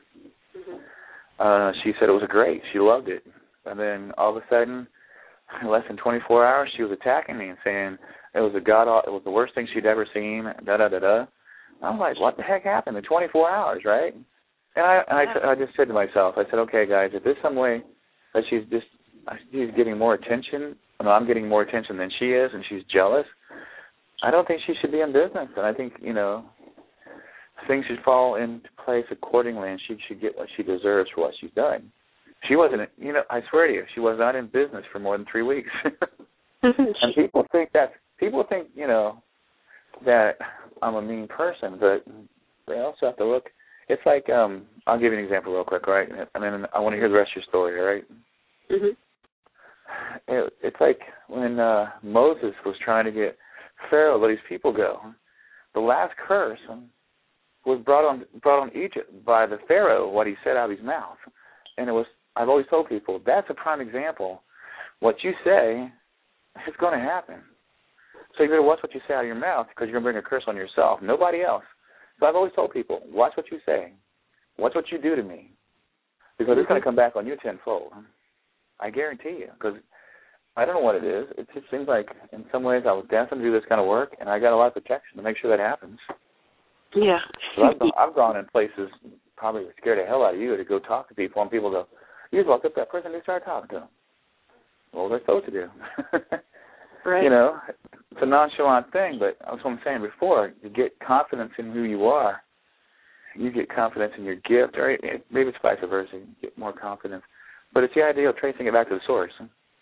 Uh, she said it was great. She loved it. And then all of a sudden, in less than twenty-four hours, she was attacking me and saying it was a god. It was the worst thing she'd ever seen. Da da da da. I was like, what the heck happened in twenty-four hours, right? And I, and I, I just said to myself, I said, okay, guys, if there's some way that she's just she's getting more attention, no, I'm getting more attention than she is, and she's jealous, I don't think she should be in business. And I think, you know, things should fall into place accordingly, and she should get what she deserves for what she's done. She wasn't, you know, I swear to you, she was not in business for more than three weeks. And people think that, people think, you know, that I'm a mean person, but they also have to look. It's like, um, I'll give you an example real quick, all right? And then I want to hear the rest of your story, all right? Mm-hmm. It, it's like when uh, Moses was trying to get Pharaoh to let his people go. The last curse was brought on brought on Egypt by the Pharaoh, what he said out of his mouth. And it was, I've always told people, that's a prime example. What you say is going to happen. So you better watch what you say out of your mouth, because you're going to bring a curse on yourself, nobody else. So I've always told people, watch what you say. Watch what you do to me, because it's going to come back on you tenfold. I guarantee you, because I don't know what it is. It just seems like in some ways I was destined to do this kind of work, and I got a lot of protection to make sure that happens. Yeah. So I've, I've gone in places probably would scare the hell out of you to go talk to people, and people go, you just walk up to that person and they start talking to them. What they're supposed to do. Right. You know, it's a nonchalant thing, but that's what I'm saying before. You get confidence in who you are. You get confidence in your gift, or maybe it's vice versa. You get more confidence. But it's the idea of tracing it back to the source.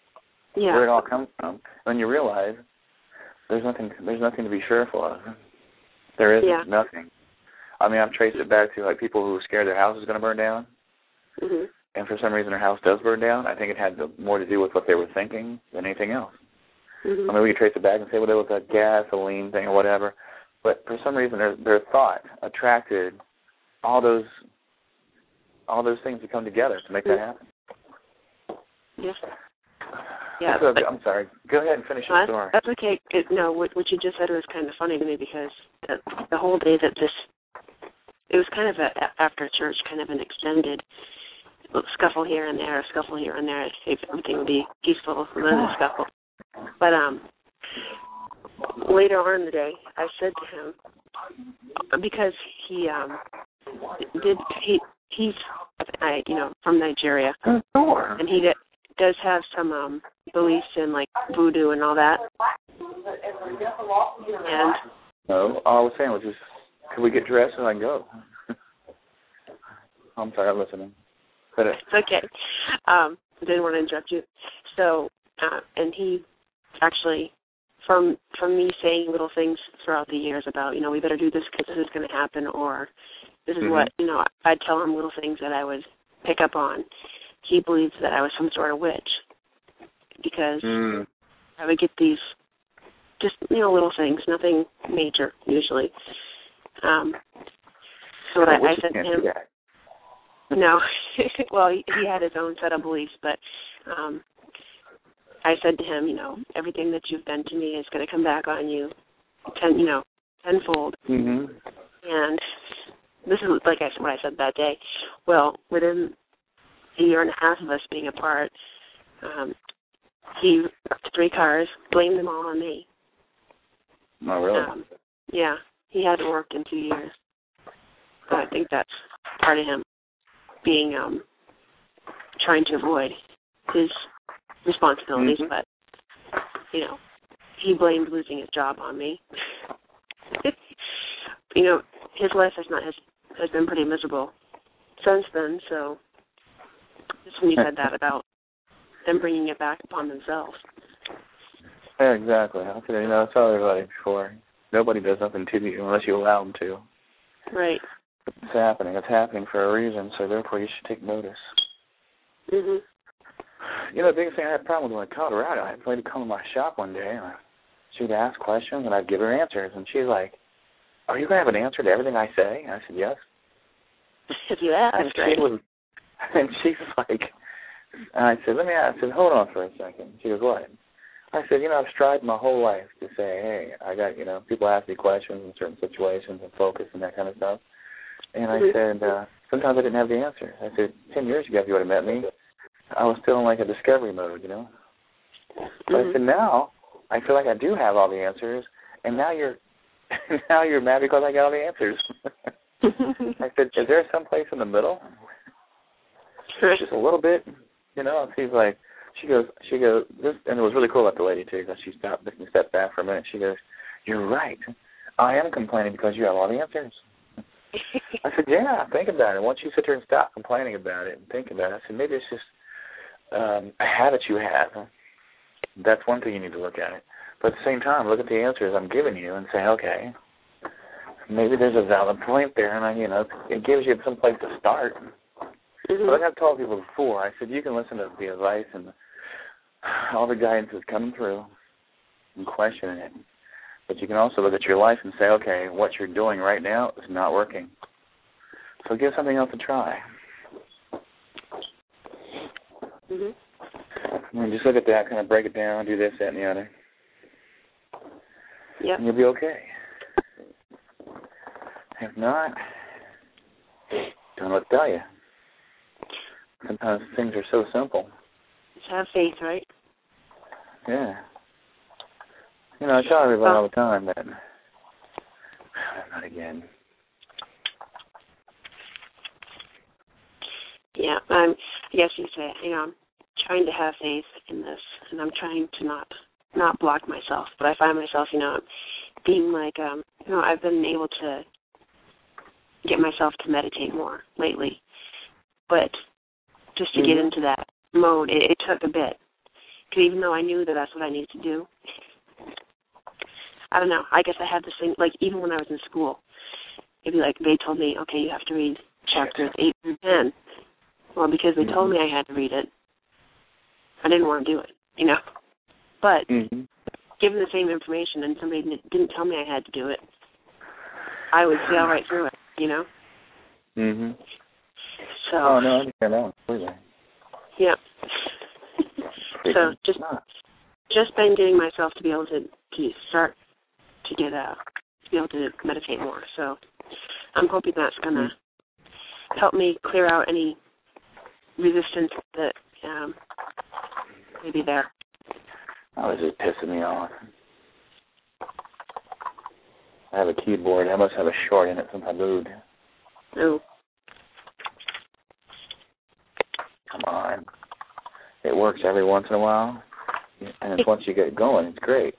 yeah. where it all comes from. When you realize there's nothing, there's nothing to be sure for. There is yeah. nothing. I mean, I've traced it back to like people who were scared their house was going to burn down, mm-hmm. and for some reason their house does burn down. I think it had more to do with what they were thinking than anything else. Mm-hmm. I mean, we could trace it back and say, well, there was a gasoline thing or whatever, but for some reason their their thought attracted all those all those things to come together to make that happen. Yeah. Yeah. So, but, I'm sorry. Go ahead and finish your story. That's okay. It, no, what, what you just said was kind of funny to me because the, the whole day that this, it was kind of a, after church, kind of an extended scuffle here and there, scuffle here and there. If everything would be peaceful, and then a scuffle. But um, later on in the day, I said to him, because he um did he he's I, you know from Nigeria, sure. and he did, does have some um beliefs in like voodoo and all that. And no, all I was saying was just, could we get dressed and I can go? I'm sorry, I'm listening. But it, it's okay. Um, didn't want to interrupt you. So, uh, and he actually, from from me saying little things throughout the years about, you know, we better do this because this is going to happen, or this is mm-hmm. what, you know, I'd tell him little things that I would pick up on. He believes that I was some sort of witch because mm. I would get these just, you know, little things, nothing major usually. Um, so I, I said to him, no, well, he, he had his own set of beliefs, but um, I said to him, you know, everything that you've done to me is going to come back on you, ten, you know, tenfold. Mm-hmm. And this is like I said, what I said that day. Well, within a year and a half of us being apart, um, he wrecked three cars, blamed them all on me. Oh, really? Um, yeah, he hasn't worked in two years. But I think that's part of him being, um, trying to avoid his responsibilities, mm-hmm. but, you know, he blamed losing his job on me. You know, his life has not has, has been pretty miserable since then, so just when you said that about them bringing it back upon themselves. Yeah, exactly. You know, I tell everybody before, nobody does nothing to you unless you allow them to. Right. It's happening. It's happening for a reason, so therefore you should take notice. Mm-hmm. You know, the biggest thing I had a problem with in Colorado, I had a lady come to my shop one day, and she'd ask questions, and I'd give her answers, and she's like, are you going to have an answer to everything I say? And I said, yes. If you ask, and right? She was, and she's like, and I said, let me ask. I said, hold on for a second. She goes, what? I said, you know, I've strived my whole life to say, hey, I got, you know, people ask me questions in certain situations and focus and that kind of stuff. And I mm-hmm. said, uh, sometimes I didn't have the answer. I said, ten years ago, if you would have met me, I was still in like a discovery mode, you know. But mm-hmm. I said, now I feel like I do have all the answers, and now you're now you're mad because I got all the answers. I said, is there some place in the middle? Just a little bit, you know. And she's like, she goes, she goes, this, and it was really cool about the lady too, because she stopped and stepped back for a minute. She goes, you're right. I am complaining because you have all the answers. I said, yeah, think about it. Once you sit there and stop complaining about it and think about it, I said, maybe it's just um, a habit you have. That's one thing you need to look at it. But at the same time, look at the answers I'm giving you and say, okay, maybe there's a valid point there, and I, you know, it gives you some place to start. Mm-hmm. But like I've told people before, I said you can listen to the advice and all the guidance that's coming through and question it. But you can also look at your life and say, okay, what you're doing right now is not working. So give something else a try. Mm-hmm. And just look at that, kind of break it down, do this, that, and the other. Yep. And you'll be okay. If not, don't know what to tell you. Sometimes things are so simple. Just have faith, right? Yeah. You know, I tell everybody all the time that, not again. Yeah, I'm, I guess you say, you know, I'm trying to have faith in this, and I'm trying to not not block myself. But I find myself, you know, being like, um, you know, I've been able to get myself to meditate more lately. But just to mm-hmm. get into that mode, it, it took a bit. Because even though I knew that that's what I needed to do, I don't know. I guess I had the same, like, even when I was in school, it'd be like they told me, okay, you have to read chapters eight through ten. Well, because they mm-hmm. told me I had to read it, I didn't want to do it, you know. But mm-hmm. given the same information and somebody didn't tell me I had to do it, I would sail right through it, you know. Mhm. So. Oh no, I understand that completely. Yeah. So just just been getting myself to be able to to start to get uh to be able to meditate more. So I'm hoping that's gonna mm-hmm. help me clear out any resistance that um may be there. That was just pissing me off. I have a keyboard. I must have a short in it since I moved. Oh. Come on. It works every once in a while, and once you get going, it's great.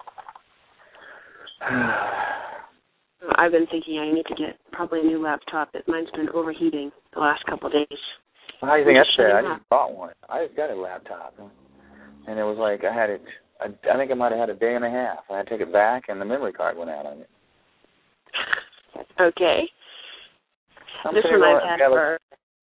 I've been thinking I need to get probably a new laptop. Mine's been overheating the last couple of days. Well, how do you think that's fair? I just bought one. I just got a laptop, and it was like I had it. I, I think I might have had a day and a half. I had to take it back, and the memory card went out on it. Okay. I'm this one I've had for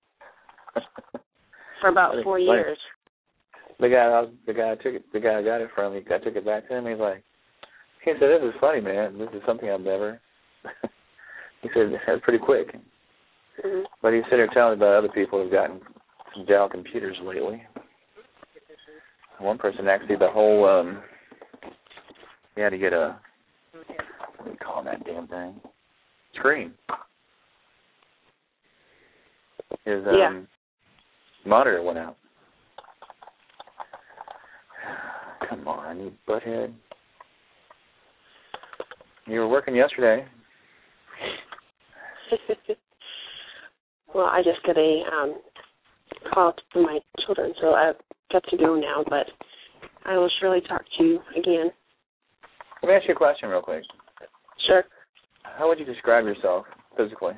for about four like, years. The guy, I was, the guy I took it, the guy I got it from, he, I took it back to him. He's like, he said, "This is funny, man. This is something I've never." He said, "That's pretty quick." Mm-hmm. But he's sitting there telling me about other people who've gotten some Dell computers lately. One person actually, the whole, um, he had to get a, what do you call that damn thing? Screen. His um, yeah. monitor went out. Come on, you butthead. You were working yesterday. Well, I just got a um, call from my children, so I've got to go now, but I will surely talk to you again. Let me ask you a question real quick. Sure. How would you describe yourself physically?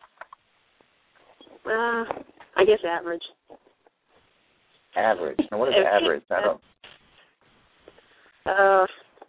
Uh, I guess average. Average? Now, what is average? I don't... Uh,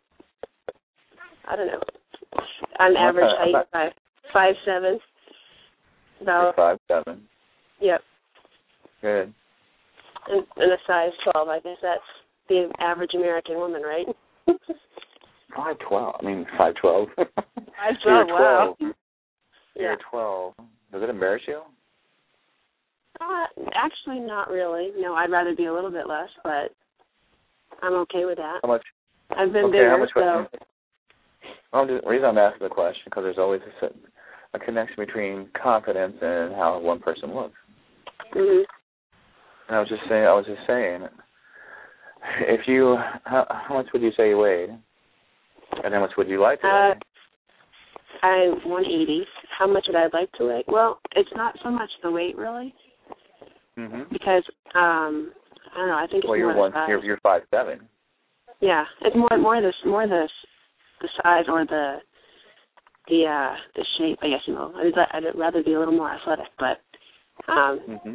I don't know. I'm I'm average not, height, not, five, five seven. About five seven. Yep. Good. And, and a size twelve. I guess that's the average American woman, right? Five twelve. I mean, five twelve. Five twelve. Wow. You're yeah. twelve. Does it embarrass you? Uh, actually, not really. No, I'd rather be a little bit less, but I'm okay with that. How much? I've been okay, bigger, how much so. Well, the reason I'm asking the question because there's always a, a connection between confidence and how one person looks. Mhm. And I was just saying, I was just saying, if you, how, how much would you say you weighed, and how much would you like to weigh? Uh, I'm one eighty. How much would I like to weigh? Well, it's not so much the weight, really, mm-hmm. because um, I don't know. I think it's well, you're more one, the size. You're, you're five seven. Yeah, it's more more the more the the size or the the uh, the shape. I guess you know. I'd, I'd rather be a little more athletic, but um, mm-hmm.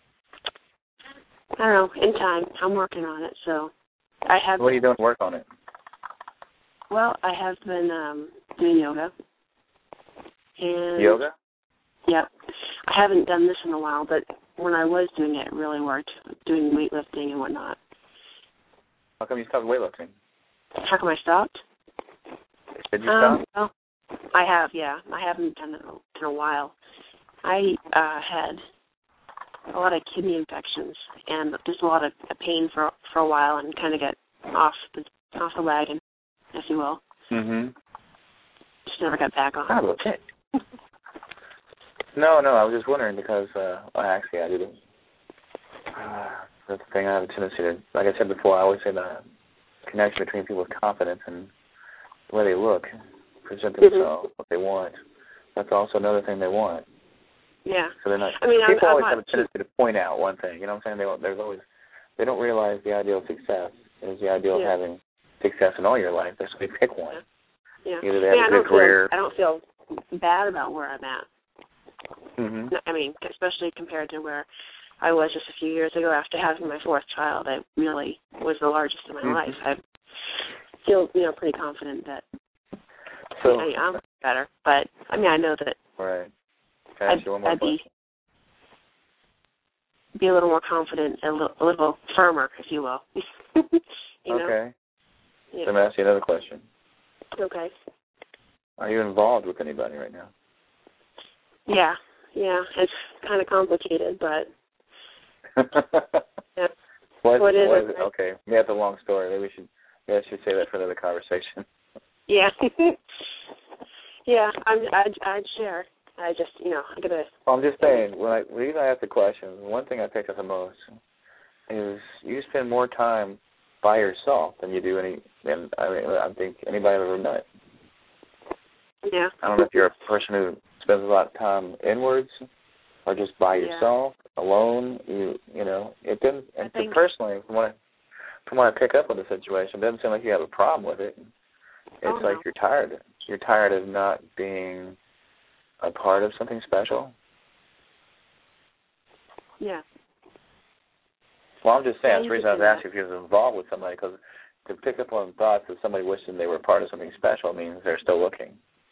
I don't know. In time, I'm working on it. So I have. What are you doing to work on it? Well, I have been um, doing yoga. And yoga? Yep. I haven't done this in a while, but when I was doing it, it really worked, doing weightlifting and whatnot. How come you stopped weightlifting? How come I stopped? Did you um, stop? Well, I have, yeah. I haven't done it in a while. I uh, had a lot of kidney infections and just a lot of pain for for a while and kind of got off the, off the wagon, if you will. Mm-hmm. Just never got back on. Oh, okay. No, no, I was just wondering because, uh, well, actually, I didn't. Uh, that's the thing I have a tendency to, like I said before, I always say the connection between people's confidence and the way they look, present themselves, mm-hmm. what they want. That's also another thing they want. Yeah. So they're not, I mean, people I'm, always I'm have a tendency to point out one thing, you know what I'm saying? They, there's always, they don't realize the ideal of success is the ideal yeah. of having success in all your life. That's why they pick one. Yeah. Either they have yeah, a good I career. Feel, I don't feel bad about where I'm at. Mm-hmm. I mean, especially compared to where I was just a few years ago after having my fourth child. I really was the largest in my mm-hmm. life. I feel, you know, pretty confident that so, I, I'm better. But, I mean, I know that right. Can I ask I'd, you one more I'd be, question? be a little more confident, a little, a little firmer, if you will. you know? Okay. Yeah. So I'm going to ask you another question. Okay. Are you involved with anybody right now? Yeah, yeah. It's kind of complicated, but yeah. What, what is what it? Is it? Okay, maybe that's a long story. Maybe we should, maybe I should say that for another conversation. Yeah. yeah, I'm, I'd, I'd share. I just, you know, I gotta. Well, I'm just saying, when I, the reason I ask the question, one thing I picked up the most is you spend more time by yourself than you do any, than I mean, I think anybody I've ever met. Yeah. I don't know if you're a person who spends a lot of time inwards or just by Yeah. yourself, alone. You, you know, it didn't. And think, personally, from what I, from what I pick up on the situation, it doesn't seem like you have a problem with it. It's oh, like no. you're tired. You're tired of not being a part of something special. Yeah. Well, I'm just saying, Yeah, that's the you reason I could was do asking if you was involved with somebody, because to pick up on thoughts of somebody wishing they were part of something special means they're still looking.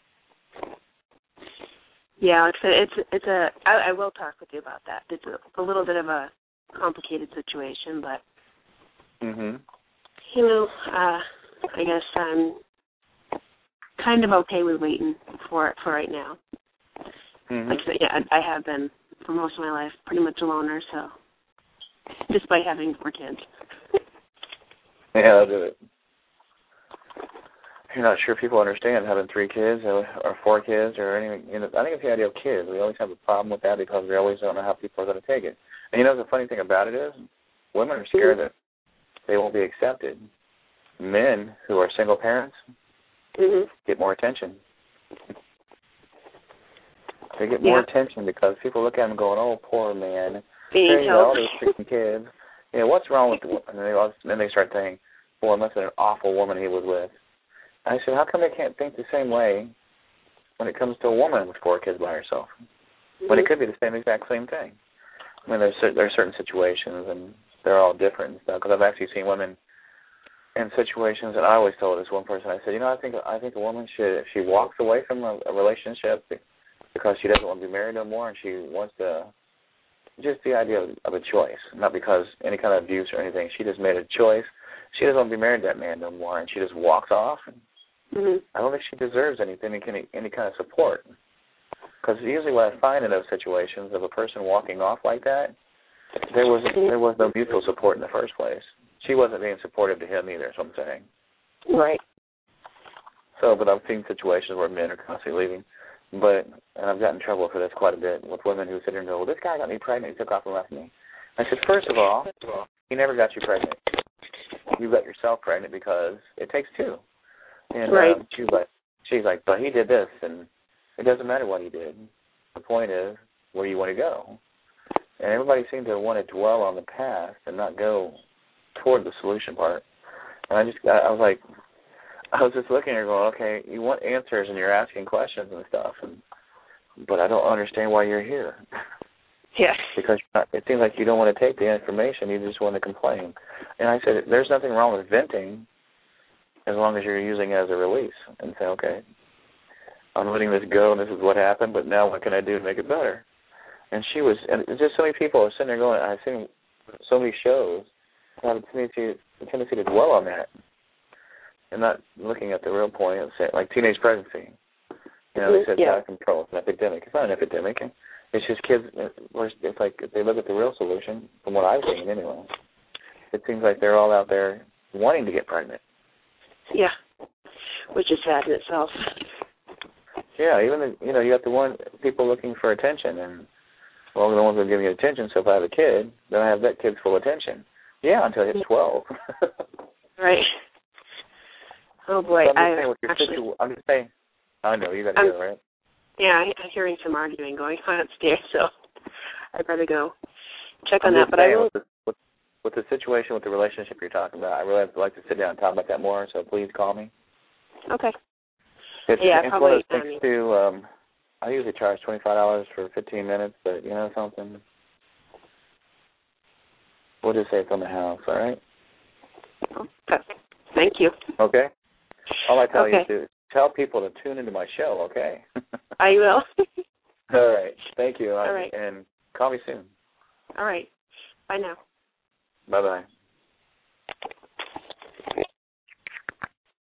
Yeah, it's a, it's it's a. I, I will talk with you about that. It's a, a little bit of a complicated situation, but Mhm. you know, uh, I guess I'm kind of okay with waiting for it for right now. Mhm. Like I said, yeah, I, I have been for most of my life pretty much a loner, so despite having four kids. Yeah, I'll do it. You're not sure people understand having three kids or, or four kids or anything. You know, I think it's the idea of kids. We always have a problem with that because we always don't know how people are going to take it. And you know, the funny thing about it is, women are scared that they won't be accepted. Men who are single parents mm-hmm. get more attention. They get more yeah. attention because people look at them going, "Oh, poor man, Being hey, all those freaking kids. Yeah, what's wrong with?" The, and they all, then they start thinking, "Boy, it must have been an awful woman he was with." I said, how come they can't think the same way when it comes to a woman with four kids by herself? Mm-hmm. When it could be the same exact same thing. I mean, there's there are certain situations, and they're all different and stuff. Because I've actually seen women in situations, and I always told this one person, I said, you know, I think I think a woman should, if she walks away from a, a relationship because she doesn't want to be married no more, and she wants to, just the idea of, of a choice, not because any kind of abuse or anything. She just made a choice. She doesn't want to be married to that man no more, and she just walks off. And mm-hmm. I don't think she deserves anything, any, any kind of support. Because usually what I find in those situations of a person walking off like that, there was there was no mutual support in the first place. She wasn't being supportive to him either, is what I'm saying. Right. So, but I've seen situations where men are constantly leaving. But, and I've gotten in trouble for this quite a bit with women who sit here and go, well, this guy got me pregnant, he took off and left me. I said, first of all, he never got you pregnant. You got yourself pregnant because it takes two. And right. um, she's like, she's like, but he did this, and it doesn't matter what he did. The point is, where you want to go. And everybody seemed to want to dwell on the past and not go toward the solution part. And I just, I, I was like, I was just looking at her going, okay, you want answers and you're asking questions and stuff, and but I don't understand why you're here. Yes. Because it seems like you don't want to take the information, you just want to complain. And I said, there's nothing wrong with venting as long as you're using it as a release and say, okay, I'm letting this go and this is what happened, but now what can I do to make it better? And she was, and just so many people are sitting there going, I've seen so many shows have a tendency, a tendency to dwell on that and not looking at the real point and say, like teenage pregnancy. You know, they said it's yeah. out of control. It's an epidemic. It's not an epidemic. It's just kids, it's like if they look at the real solution, from what I've seen anyway, it seems like they're all out there wanting to get pregnant. Yeah, which is sad in itself. Yeah, even, the, you know, you got the one, people looking for attention, and, well, the ones that are giving you attention, so if I have a kid, then I have that kid's full attention. Yeah, until it's twelve. Right. Oh, boy. So I'm, just I, saying what actually, situ- I'm just saying, I know, you got to go, right? Yeah, I, I'm hearing some arguing going on upstairs, so I better go check I'm on that. But I will. With the, with, with the situation with the relationship you're talking about, I really would like to sit down and talk about that more. So please call me. Okay. It's, yeah, it's probably. one of those things too. Um, I usually charge twenty-five dollars for fifteen minutes, but you know something. We'll just say it's on the house, all right? Okay. Thank you. Okay? All I tell okay. you is to tell people to tune into my show, okay? I will. All right. Thank you. All right. And call me soon. All right. Bye now. Bye-bye.